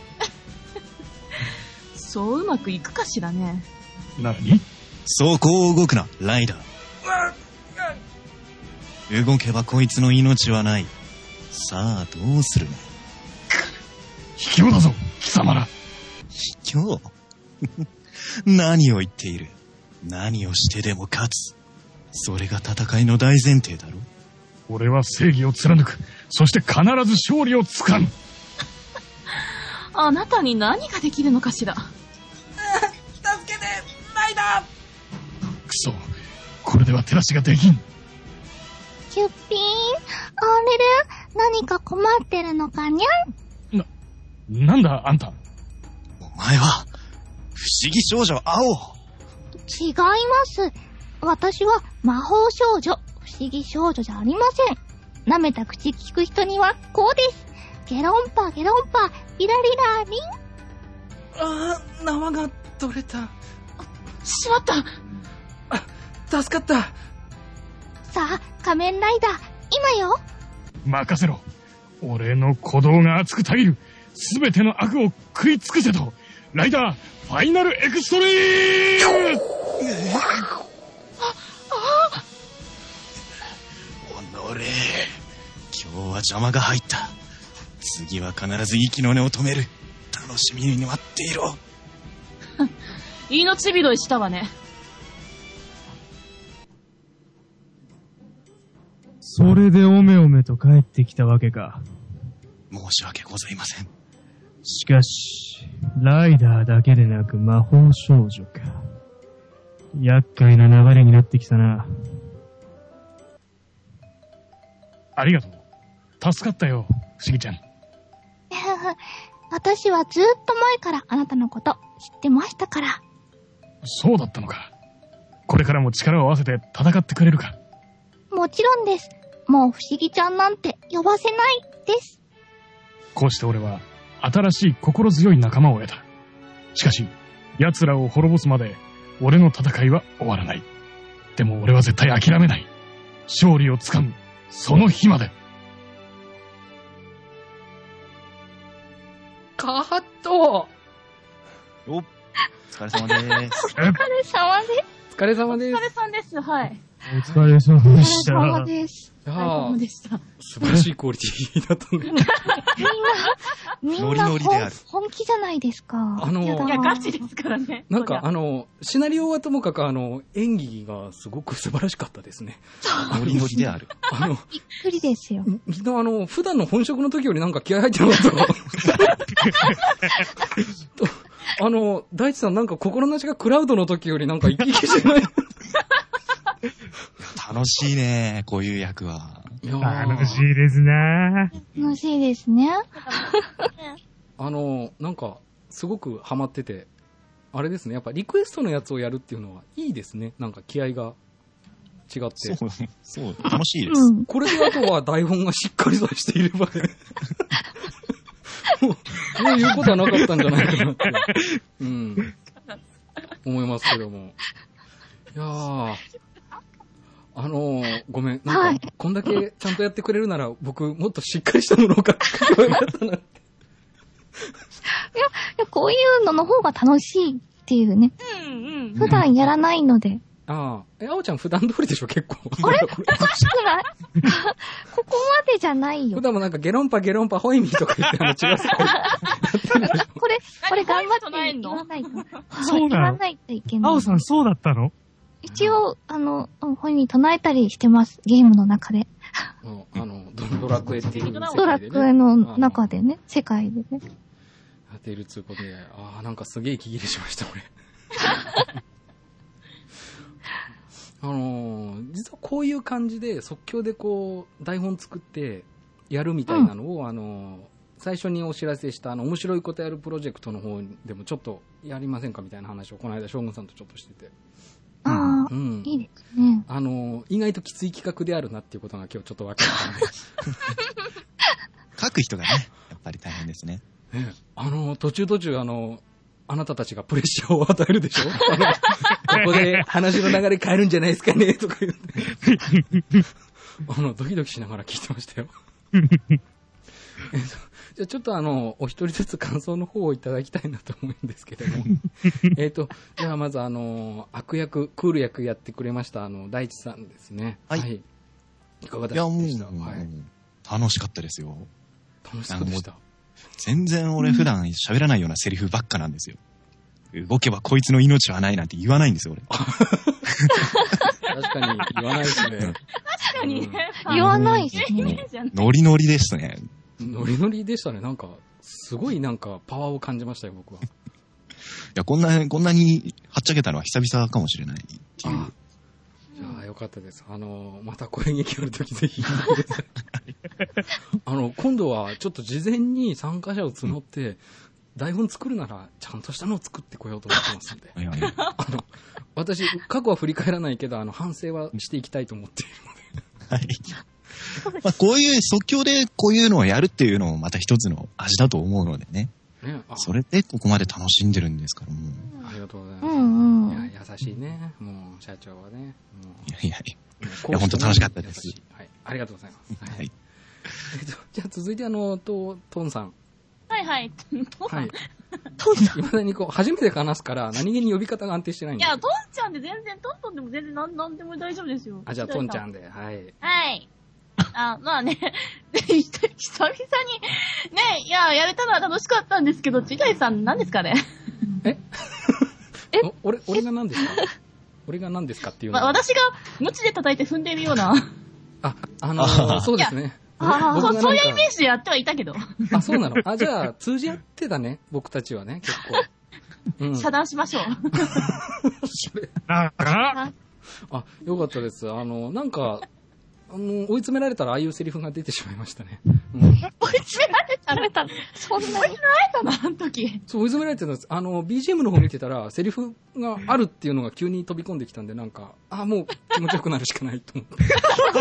S8: そううまくいくかしらね。
S3: 何？
S7: そこを動くな、ライダー。動けばこいつの命はない。さあ、どうするね。
S3: 卑怯だぞ、貴様ら。
S7: 卑怯何を言っている。 何をしてでも勝つ。それが戦いの大前提だろ。
S12: 俺は正義を貫く。そして必ず勝利をつかむ。
S8: あなたに何ができるのかしら。助
S11: けて、ライダー。
S12: くそ、これでは手出しができん。
S9: キュッピーン、あれれ、何か困ってるのかにゃん。
S12: なんだあんた。
S7: お前は不思議少女青。
S9: 違います。私は魔法少女、不思議少女じゃありません。舐めた口聞く人にはこうです。ゲロンパゲロンパ、リラリラリン。
S11: 縄が取れた。
S8: しまった。
S11: 助かった。
S9: さあ、仮面ライダー、今よ。
S12: 任せろ。俺の鼓動が熱くたぎる。すべての悪を食い尽くせと。ライダー、ファイナルエクストリーム。
S7: おのれ、今日は邪魔が入った。次は必ず息の根を止める。楽しみに待っていろ。
S8: 命拾いしたわね。
S3: それでおめおめと帰ってきたわけか。
S7: 申し訳ございません。
S3: しかし、ライダーだけでなく魔法少女か。厄介な流れになってきたな。
S12: ありがとう。助かったよ、不思議ちゃん。
S9: 私はずーっと前からあなたのこと知ってましたから。
S12: そうだったのか。これからも力を合わせて戦ってくれるか。
S9: もちろんです。もう不思議ちゃんなんて呼ばせないです。
S12: こうして俺は新しい心強い仲間を得た。しかし、奴らを滅ぼすまで俺の戦いは終わらない。でも俺は絶対諦めない。勝利をつかむ、その日まで。
S1: カット。
S7: お疲れ様です。
S9: お疲れ様です。
S1: お疲れ様です。
S8: お疲れ様です。はい。
S3: お疲れ様でした。
S9: お疲れ様です。
S1: いやー、素晴らしいクオリティだったね。
S9: みんな本気じゃないですか。
S8: いや、ガチですからね。
S1: なんか、シナリオはともかく、演技がすごく素晴らしかったですね。
S7: ノリノリである。
S9: びっくりですよ。
S1: みんな、普段の本職の時よりなんか気合入ってなかった。大地さんなんか心なしがクラウドの時よりなんか生き生きしてない。
S7: 楽しいね、こういう役は。
S3: 楽しいですな。
S9: 楽しいですね。
S1: なんか、すごくハマってて、あれですね、やっぱリクエストのやつをやるっていうのはいいですね。なんか気合が違って。
S7: そう、楽しいです。
S1: これであとは台本がしっかりさしていればね。もう言うことはなかったんじゃないかなって。思いますけども。いやー。ごめん。なんか、こんだけちゃんとやってくれるなら、僕、もっとしっかりしたものを書けばよかったなって。
S9: いや、こういうのの方が楽しいっていうね。普段やらないので。
S1: あおちゃん普段通りでしょ、結構。
S9: あれおかしくないここまでじゃないよ。
S1: 普段もなんかゲロンパホイミとか言って違う世界
S9: これ頑張って言わないと。
S3: そうなの？
S9: 言わないといけない。
S3: 青さんそうだったの？
S9: 一応、ホイミ唱えたりしてます。ゲームの中で。
S1: ドラクエっていう、ね。
S9: ドラクエの中でね、世界でね。
S1: やっているつうことで、なんかすげえ息切れしました、俺。実はこういう感じで即興でこう台本作ってやるみたいなのを、最初にお知らせした面白いことやるプロジェクトの方でもちょっとやりませんかみたいな話をこの間将軍さんとちょっとしてて、
S9: いいですね。
S1: 意外ときつい企画であるなっていうことが今日ちょっと分かったんで
S7: 書く人がねやっぱり大変ですね。
S1: 途中あなたたちがプレッシャーを与えるでしょここで話の流れ変えるんじゃないですかねとか言ってドキドキしながら聞いてましたよじゃあちょっとお一人ずつ感想の方をいただきたいなと思うんですけどもではまず悪役クール役やってくれました大地さんですね。はい、いかがでした？
S7: 楽しかったですよ。
S1: 楽しかったでした。
S7: 全然俺普段喋らないようなセリフばっかなんですよ。 動けばこいつの命はないなんて言わないんですよ、俺。
S1: 確かに言わないですね。
S8: 確かにね。
S9: 言わないですね。
S7: ノリノリでしたね。
S1: ノリノリでしたね。なんか、すごいなんかパワーを感じましたよ、僕は。い
S7: や、こんなにはっちゃけたのは久々かもしれないっていう。
S1: じゃあ、よかったです。また声劇あるときぜひ。今度はちょっと事前に参加者を募って、台本作るなら、ちゃんとしたのを作ってこようと思ってますんで。私、過去は振り返らないけど、反省はしていきたいと思っているので。はい。
S7: まあ、こういう即興でこういうのをやるっていうのもまた一つの味だと思うのでね。それでここまで楽しんでるんですから、もう。
S1: ありがとうございます。いや、優しいね。もう、社長はね。
S7: いや、本当楽しかったです。
S1: はい。ありがとうございます。はい。じゃあ続いてトンさん。
S8: はいはい。
S1: はい。トンさん。未だに初めて話すから、何気に呼び方が安定してないんで。
S8: いや、トンちゃんで全然、トントンでも全然なんでも大丈夫ですよ。
S1: じゃあトンちゃんで、はい。
S8: はい。まあね、久々に、ね、いや、やれたのは楽しかったんですけど、千代さん何ですかね
S1: 俺が何ですか俺が何ですかっていうのは。
S8: 私が無知で叩いて踏んでいるような。
S1: そうですね。
S8: そういうイメージでやってはいたけど。
S1: そうなの。じゃあ、通じ合ってたね、僕たちはね、結構。
S8: 遮断しましょう。
S1: よかったです。なんか、追い詰められたらああいうセリフが出てしまいましたね。
S8: 追い詰められたそんなに追い詰められたのあの時。
S1: そう、追い詰められてたんです。BGM の方見てたら、セリフがあるっていうのが急に飛び込んできたんで、なんか、もう気持ちよくなるしかないと思って。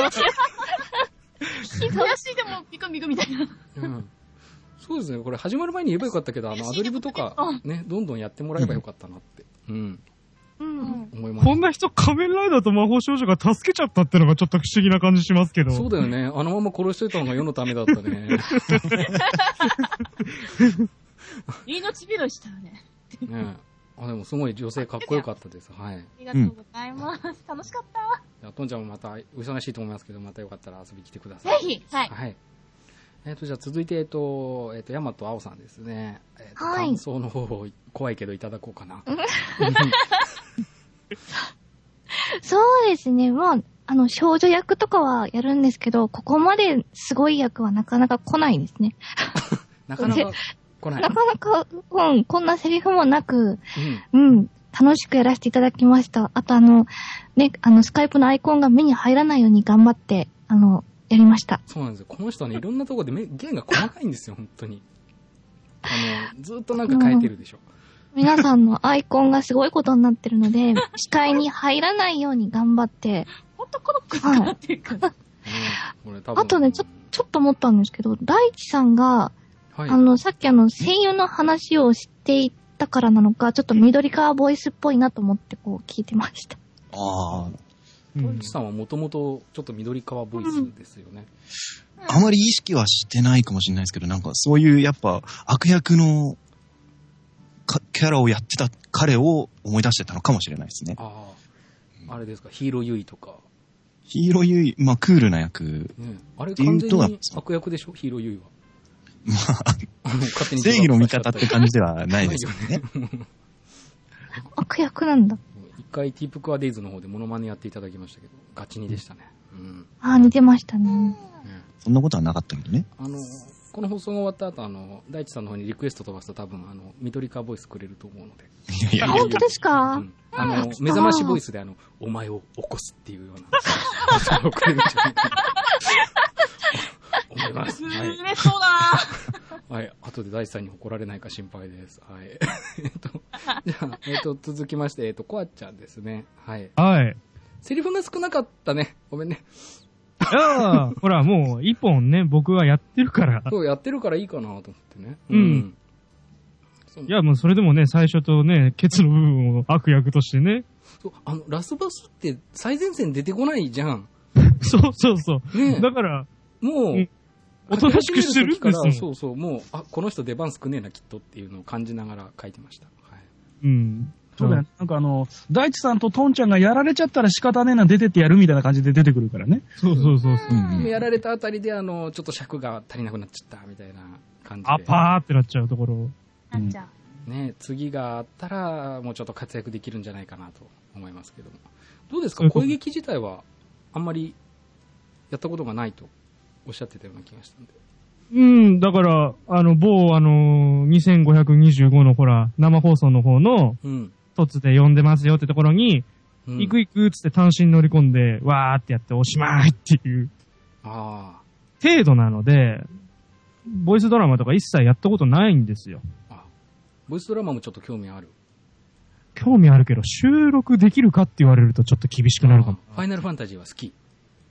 S8: 悔しいでもビクビクみたいな。
S1: そうですね、これ始まる前に言えばよかったけど、アドリブとか、ね、どんどんやってもらえばよかったなって。思います。
S3: こんな人仮面ライダーと魔法少女が助けちゃったってのがちょっと不思議な感じしますけど。
S1: そうだよね。あのまま殺しといたのが世のためだったね。
S8: 命拾いしたよね。
S1: ねでもすごい女性かっこよかったです。はい。
S8: ありがとうございます。楽しかった。
S1: じゃあ、トンちゃんもまた、忙しいと思いますけど、またよかったら遊びに来てください。
S8: ぜひ。はい。
S1: はい。じゃあ続いて、ヤマトアオさんですね。感想の方を怖いけどいただこうかな。
S9: そうですね。少女役とかはやるんですけど、ここまですごい役はなかなか来ないですね。
S1: なかなか来ない。
S9: なかなか、こんなセリフもなく、楽しくやらせていただきました。あとスカイプのアイコンが目に入らないように頑張って、やりました。
S1: そうなんですよ。この人はね、いろんなところで弦が細かいんですよ、本当に。ずっとなんか変えてるでしょ。
S9: 皆さんのアイコンがすごいことになってるので、視界に入らないように頑張って。
S8: ほんとコロックになってるから。
S9: あとね、ちょっと思ったんですけど、大地さんが、さっき声優の話をしていたからなのか、ちょっと緑川ボイスっぽいなと思って聞いてました。
S1: 大地さんはもともとちょっと緑川ボイスですよね。
S7: あまり意識はしてないかもしれないですけど、なんかそういうやっぱ悪役のキャラをやってた彼を思い出してたのかもしれないですね。
S1: あれですか、ヒーローユイとか。
S7: ヒーローユイ、クールな役。
S1: あれ完全に悪役でしょ、ヒーローユイは。
S7: 正義の味方って感じではないですよね。
S9: 悪役なんだ。
S1: 一回ティープクアデイズの方でモノマネやっていただきましたけど、ガチにでしたね。
S9: 似てましたね。
S7: そんなことはなかったけどね。
S1: この放送が終わった後、大地さんの方にリクエスト飛ばすと多分、緑川ボイスくれると思うので。
S9: 本当ですか？
S1: 目覚ましボイスでお前を起こすっていうような、そうくれるんじゃないかな。思います。
S8: 嬉しそうだ
S1: はい。後で大地さんに怒られないか心配です。はい。じゃあ、続きまして、コアちゃんですね。はい。
S3: はい。
S1: セリフが少なかったね。ごめんね。
S3: ほら、もう、一本ね、僕はやってるから。
S1: そう、やってるからいいかなと思ってね。
S3: いや、もうそれでもね、最初とね、ケツの部分を悪役としてね。
S1: そう、ラスボスって最前線出てこないじゃん。
S3: そう。ね、だから、もう、おとなしくしてるんですよ。
S1: そうそう、もう、この人出番少ねえな、きっとっていうのを感じながら書いてました。はい。
S2: そうだよね。なんか大地さんとトンちゃんがやられちゃったら仕方ねえな、出てってやるみたいな感じで出てくるからね。
S3: そう。
S1: やられたあたりで、ちょっと尺が足りなくなっちゃった、みたいな感じで。
S3: パーってなっちゃうところ。
S8: なっちゃう。
S1: ね、次があったらもうちょっと活躍できるんじゃないかなと思いますけども。どうですか、声劇自体はあんまりやったことがないとおっしゃってたような気がしたんで。
S3: だから、某2525のほら、生放送の方の、凸で呼んでますよってところに、行くっつって単身乗り込んで、わーってやっておしまいっていう、程度なので、ボイスドラマとか一切やったことないんですよ。
S1: ボイスドラマもちょっと興味ある。
S3: 興味あるけど、収録できるかって言われるとちょっと厳しくなるかも。
S1: ファイナルファンタジーは好き。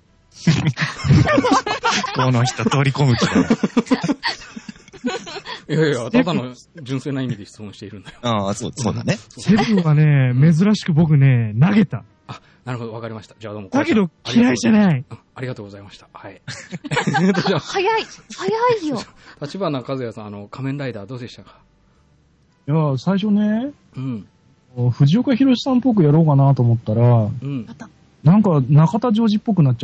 S7: この人通り込む気だ。
S1: いやいや、ただの純粋な意味で質問しているんだよ。
S7: ああ、そうだね。
S3: セブンはね、珍しく僕ね、投げた。
S1: あ、なるほど、わかりました。じゃあどうも。
S3: だけど嫌いじゃない。
S1: ありがとうございました。はい。
S9: 早いよ。
S1: 立花和也さん、仮面ライダーどうでしたか？
S2: いや、最初ね、藤岡弘さんっぽくやろうかなと思ったら、なんか中田ジョージっぽくなっちゃって、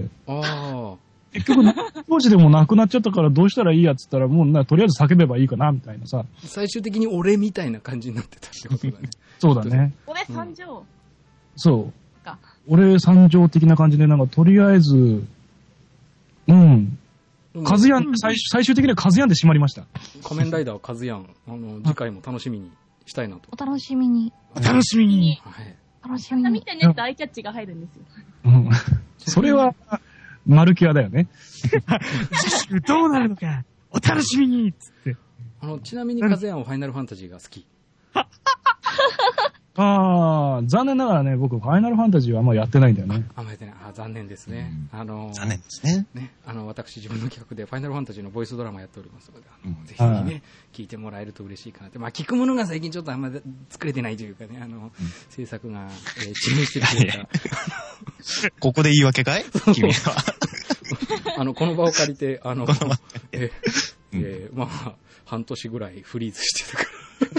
S2: 結局中田ジョージでもなくなっちゃったからどうしたらいいやっつったら、もうとりあえず叫べばいいかなみたいなさ。
S1: 最終的に俺みたいな感じになってたってことだね。
S2: そうだね。
S8: 俺参上。
S2: そう。俺参上的な感じで、なんかとりあえず、カズヤン、最終的にはカズヤンで締まりました。
S1: 仮面ライダーカズヤン、次回も楽しみにしたいなと。
S9: お楽しみに。
S3: はい。楽しみに。
S8: 見てねってアイキャッチが入るんですよ。
S2: それは、マルキュアだよね。
S3: 次週どうなるのか、お楽しみにつって。
S1: ちなみにカズヤンはファイナルファンタジーが好き。
S2: 残念ながらね、僕、ファイナルファンタジーはあんまやってないんだよね。
S1: あんまやってない。残念ですね。
S7: 残念ですね。
S1: 私、自分の企画でファイナルファンタジーのボイスドラマやっておりますので、ぜひね、聞いてもらえると嬉しいかなって。聞くものが最近ちょっとあんま作れてないというかね、制作が、遅延してるというか。
S7: ここで言い訳かい君は。
S1: この場を借りて、半年ぐらいフリーズしてたから。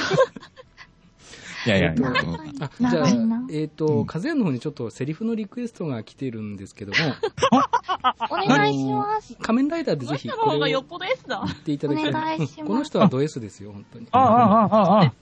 S7: いやいや、
S1: じゃあ、カズヤンの方にちょっとセリフのリクエストが来てるんですけども。
S9: お願いします。
S1: 仮面ライダーでぜひ、これを言っていただきたい。この人はド S ですよ、本当に。はい。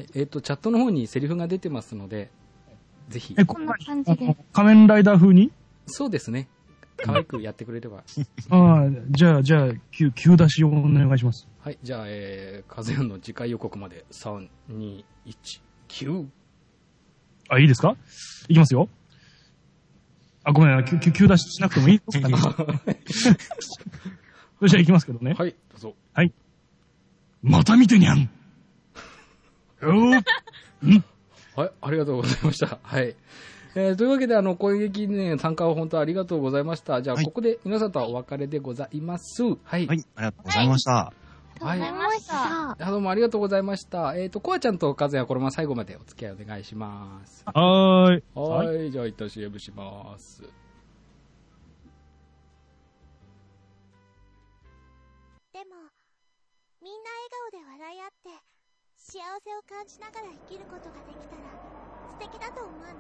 S1: チャットの方にセリフが出てますので、ぜひ。
S9: こんな感じで。
S2: 仮面ライダー風に？
S1: そうですね。可愛くやってくれれば。
S2: じゃあ、急出しをお願いします。
S1: はい、じゃあ、カズヤンの次回予告まで、3、2、1、9。
S2: いいですか？いきますよ。ごめん、急出ししなくてもいいですかね。それじゃあいきますけどね。
S1: はい、どうぞ。
S2: はい。また見てにゃん。
S1: はい、ありがとうございました。はい。というわけで、声劇ね、参加を本当ありがとうございました。じゃあ、ここで皆さんとはお別れでございます。はい。
S7: はい、ありがとうございました。
S9: はい。
S1: どうもありがとうございました。コアちゃんとカズヤ、これも最後までお付き合いお願いします。
S3: はい。
S1: じゃあ、一旦 CM します。
S4: でも、みんな笑顔で笑い合って、幸せを感じながら生きることができたら、素敵だと思わない？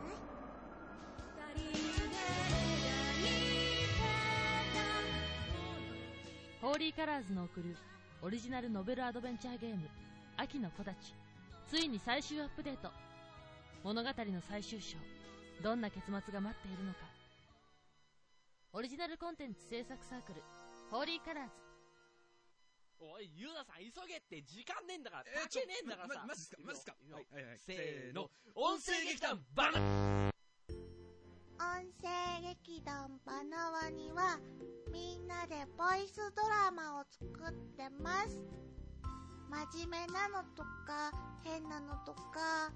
S13: ホーリーカラーズの送るオリジナルノベルアドベンチャーゲーム秋の木立ち、ついに最終アップデート。物語の最終章、どんな結末が待っているのか。オリジナルコンテンツ制作サークルホーリーカラーズ。
S11: おい、ユナさん急げって、時間ねえんだから、炊けねえんだからさ。マジっすか、はい、せーの、音声劇団バナ
S4: 音声劇団バナワにはみんなでボイスドラマを作ってます。真面目なのとか変なのとか、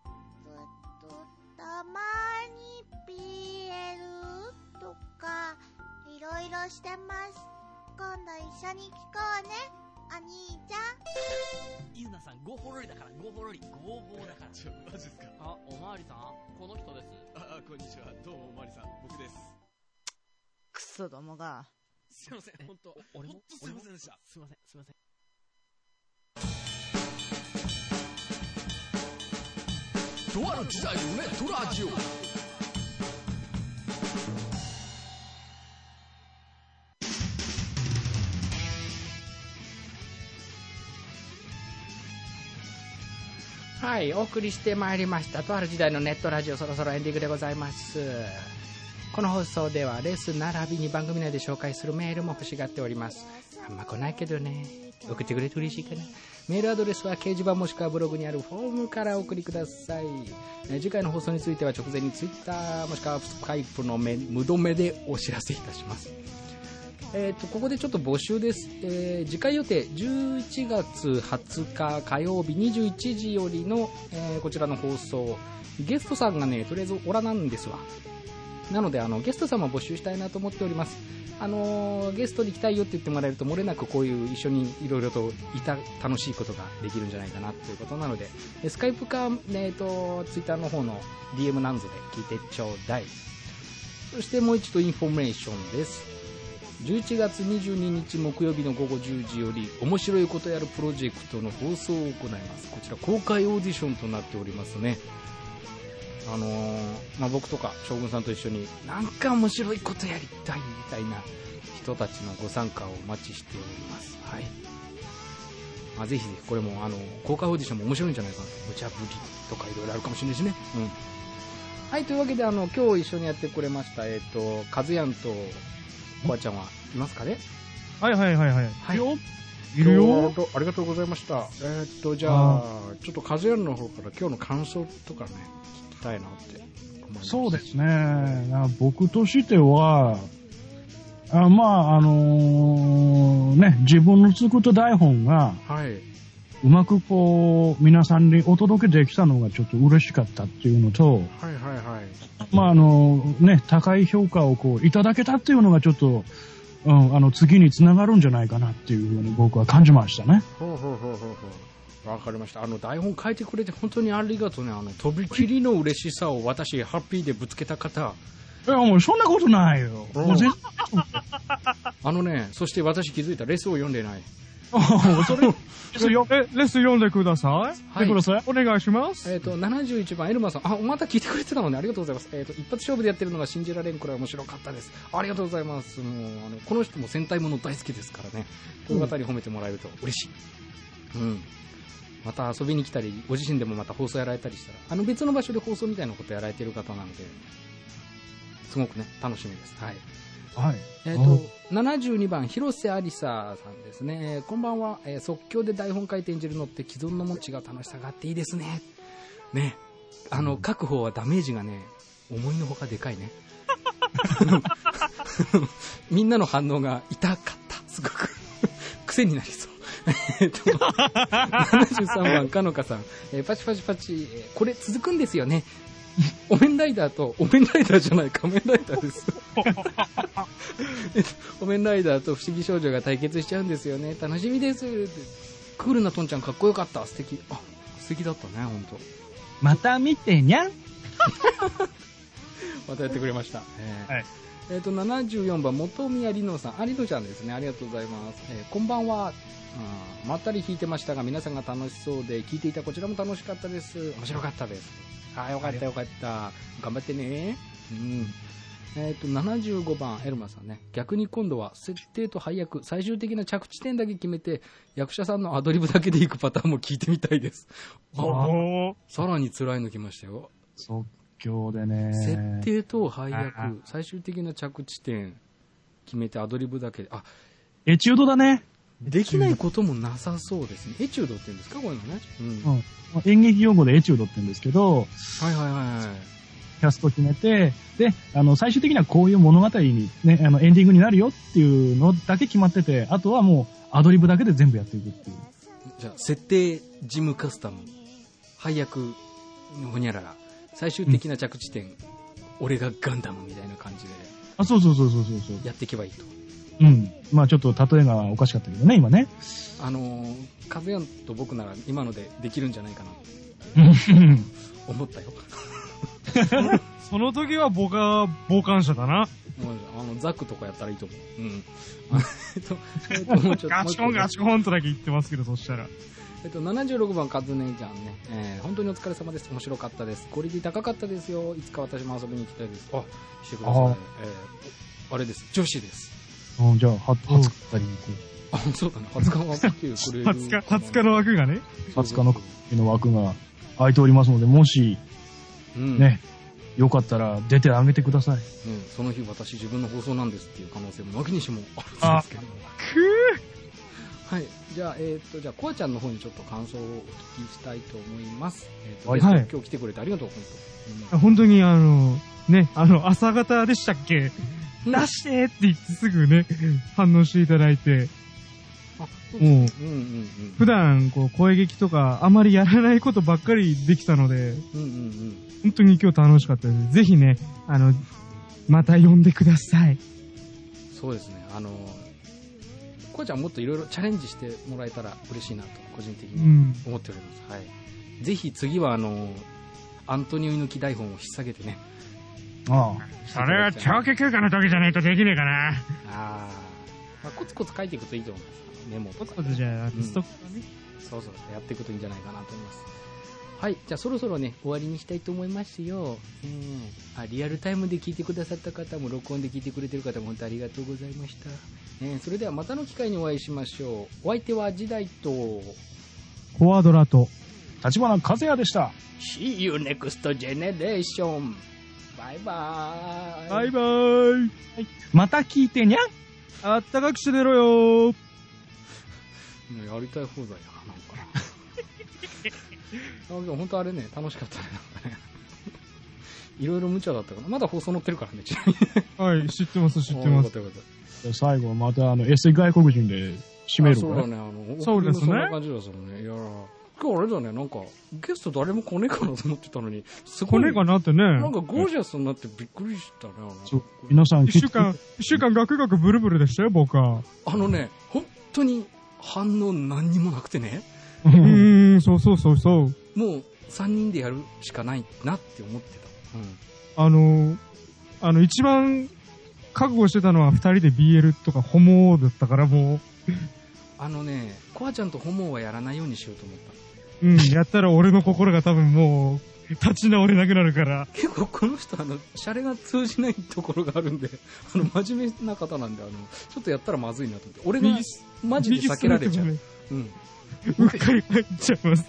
S4: たまに BL とかいろいろしてます。今度一緒に聞こうね、お兄ちゃん。
S11: ユナさんゴーホロリだから、ゴーホロリ、ゴーホーだから。マジっすか？おまわりさん、この人です。こんにちは、どうもおまわりさん、僕です。
S14: クソどもが。
S11: すいません、ほんとすいませんでした。すいません。
S15: とある時代のネットラジオ。
S1: はい、お送りしてまいりましたとある時代のネットラジオ、そろそろエンディングでございます。この放送ではレース並びに番組内で紹介するメールも欲しがっております。あんま来ないけどね、送ってくれて嬉しいかな。メールアドレスは掲示板もしくはブログにあるフォームからお送りください。次回の放送については直前にツイッターもしくはスカイプの無度目でお知らせいたします。ここでちょっと募集です。次回予定11月20日火曜日21時よりの、こちらの放送、ゲストさんがねとりあえずおらなんですわ。なのでゲストさんも募集したいなと思っております。ゲストに来たいよって言ってもらえると漏れなくこういう一緒にいろいろと楽しいことができるんじゃないかなということなので、スカイプか、ツイッターの方の DM なんぞで聞いてちょうだい。そしてもう一度インフォメーションです。11月22日木曜日の午後10時より面白いことやるプロジェクトの放送を行います。こちら公開オーディションとなっておりますね。僕とか将軍さんと一緒になんか面白いことやりたいみたいな人たちのご参加をお待ちしております。はい。ぜひぜひこれも公開オーディションも面白いんじゃないかな。無茶ぶりとかいろいろあるかもしれないしね。うん。はい、というわけで今日一緒にやってくれましたカズヤンとおばあちゃんはいますかね。
S3: はい。はい。
S1: いるよ。ありがとうございました。じゃあちょっとカズヤンの方から今日の感想とかね聞きたいなって思います。
S2: そうですね。僕としては自分の作った台本が、うまく皆さんにお届けできたのがちょっと嬉しかったっていうのと、高い評価をいただけたっていうのがちょっと、次につながるんじゃないかなっていうふうに僕は感じましたね。
S1: わかりました。台本書いてくれて本当にありがとうね。とびきりの嬉しさを私ハッピーでぶつけた方。
S2: いや、もうそんなことないよ。もう全
S1: 然そして私気づいた、レスを読んでない。
S3: レス読んでください。お願いします。
S1: 71番エルマさん、また聞いてくれてたのね、ありがとうございます。一発勝負でやってるのが信じられんくらい面白かったです。ありがとうございます。もうこの人も戦隊もの大好きですからね。この方に褒めてもらえると嬉しい。また遊びに来たり、ご自身でもまた放送やられたりしたら、別の場所で放送みたいなことやられてる方なので、すごくね楽しみです。72番広瀬ありささんですね。こんばんは。即興で台本書いて演じるのって既存のも違う楽しさがあっていいですね。ね、書く方はダメージがね思いのほかでかいね。みんなの反応が痛かった。すごく癖になりそう。73番かのかさん、パチパチパチ、これ続くんですよね。お面ライダーと、お面ライダーじゃない、仮面ライダーです。お面ライダーと不思議少女が対決しちゃうんですよね。楽しみです。クールなトンちゃんかっこよかった。素敵。素敵だったね、ほんと。
S3: また見てにゃん。
S1: またやってくれました。74番元宮里乃さん、里乃ちゃんですね。ありがとうございます。こんばんは。まったり弾いてましたが皆さんが楽しそうで聞いていたこちらも楽しかったです。面白かったです。よかったよかった。頑張ってね。75番エルマさんね。逆に今度は設定と配役、最終的な着地点だけ決めて役者さんのアドリブだけでいくパターンも聞いてみたいです。さらに辛いの来ましたよ。
S2: 即興でね。
S1: 設定と配役、最終的な着地点決めてアドリブだけで。
S2: エチュードだね。
S1: できないこともなさそうですね。エチュードって言うんですか、こういうのね。
S2: 演劇用語でエチュードって言うんですけど、キャスト決めて、で、最終的にはこういう物語にね、エンディングになるよっていうのだけ決まってて、あとはもうアドリブだけで全部やっていくっていう。
S1: じゃあ、設定、ジムカスタム、配役、ほにゃらら、最終的な着地点、俺がガンダムみたいな感じで。
S2: そう。
S1: やっていけばいいと。
S2: ちょっと例えがおかしかったけどね、今ね。
S1: カズヤンと僕なら今のでできるんじゃないかな思ったよ。
S3: その時は僕は傍観者だな。
S1: ザックとかやったらいいと思
S3: う。ガチコンガチコンとだけ言ってますけど、そしたら。
S1: 76番カズネちゃんね、本当にお疲れ様です。面白かったです。クオリティ高かったですよ。いつか私も遊びに行きたいです。してください。あれです。女子です。
S2: じゃあ、初語りに行こ
S1: あ、そうだね。20日の枠っていう、これ。
S3: 20日の枠がね。
S2: 20日の枠が空いておりますので、もし、ね、よかったら出てあげてください。
S1: その日私自分の放送なんですっていう可能性もなきにしもあるんですけど。はい。じゃあ、じゃあ、コアちゃんの方にちょっと感想をお聞きしたいと思います。はい。今日来てくれてありがとう、
S3: 本当にね、朝方でしたっけ、出してって言ってすぐね、反応していただいて。もう、普段、声劇とか、あまりやらないことばっかりできたので、本当に今日楽しかったです。ぜひね、また呼んでください。
S1: そうですね。こうちゃんもっといろいろチャレンジしてもらえたら嬉しいなと、個人的に思っております。はい。ぜひ次は、アントニオ猪木台本を引っ提げてね。
S3: ああ。それは長期休暇の時じゃないとできねえかな。
S1: まあ、コツコツ書いていくといいと思います。メモとか。
S3: コツコツじゃあ、ストックがね。
S1: そう、やっていくといいんじゃないかなと思います。はい。じゃあそろそろね、終わりにしたいと思いますよ。リアルタイムで聞いてくださった方も、録音で聞いてくれてる方も本当ありがとうございました。それではまたの機会にお会いしましょう。お相手は時代と、
S3: フォワードラと、
S2: 立花和也でした。
S1: See you next generation. バイバーイ。
S3: バイバーイ。
S2: また聞いてにゃん。
S3: あったかくして寝ろよー。
S1: やりたい放題やな、なんかな。でも本当あれね、楽しかったね、なんかね。いろいろ無茶だったから、まだ放送載ってるからね、ちなみに。
S3: はい、知ってます。
S2: 最後はまたエセ外国人で締めるから。
S1: そうだね、
S3: そうですね。
S1: そんな感じだったね。いや今日あれだね、なんか、ゲスト誰も来ねえかなと思ってたのに、すごい。
S3: 来ねえかなってね。
S1: なんかゴージャスになってびっくりしたね。
S2: そう、皆さん
S3: 一週間ガクガクブルブルでしたよ、僕は。
S1: 本当に反応何にもなくてね。
S3: そう。もう
S1: 3人でやるしかないなって思って
S3: た。一番覚悟してたのは2人で BL とかホモだったからもう。
S1: コアちゃんとホモはやらないようにしようと思った。
S3: やったら俺の心が多分もう、立ち直れなくなるから。
S1: 結構この人、シャレが通じないところがあるんで、真面目な方なんで、ちょっとやったらまずいなと思って。俺が、マジで避けられちゃう。
S3: うっかり入っちゃいました。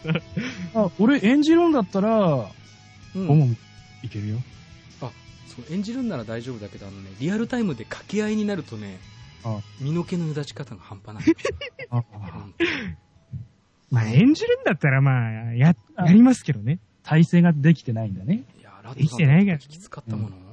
S2: 俺演じるんだったら、ホモいけるよ。
S1: そう演じるんなら大丈夫だけど、リアルタイムで掛け合いになるとね、身の毛の立ち方が半端ない。
S3: まあ演じるんだったらまあやりますけどね。
S2: 体勢ができてないんだね。
S1: いや、ラットさんきつかったもの。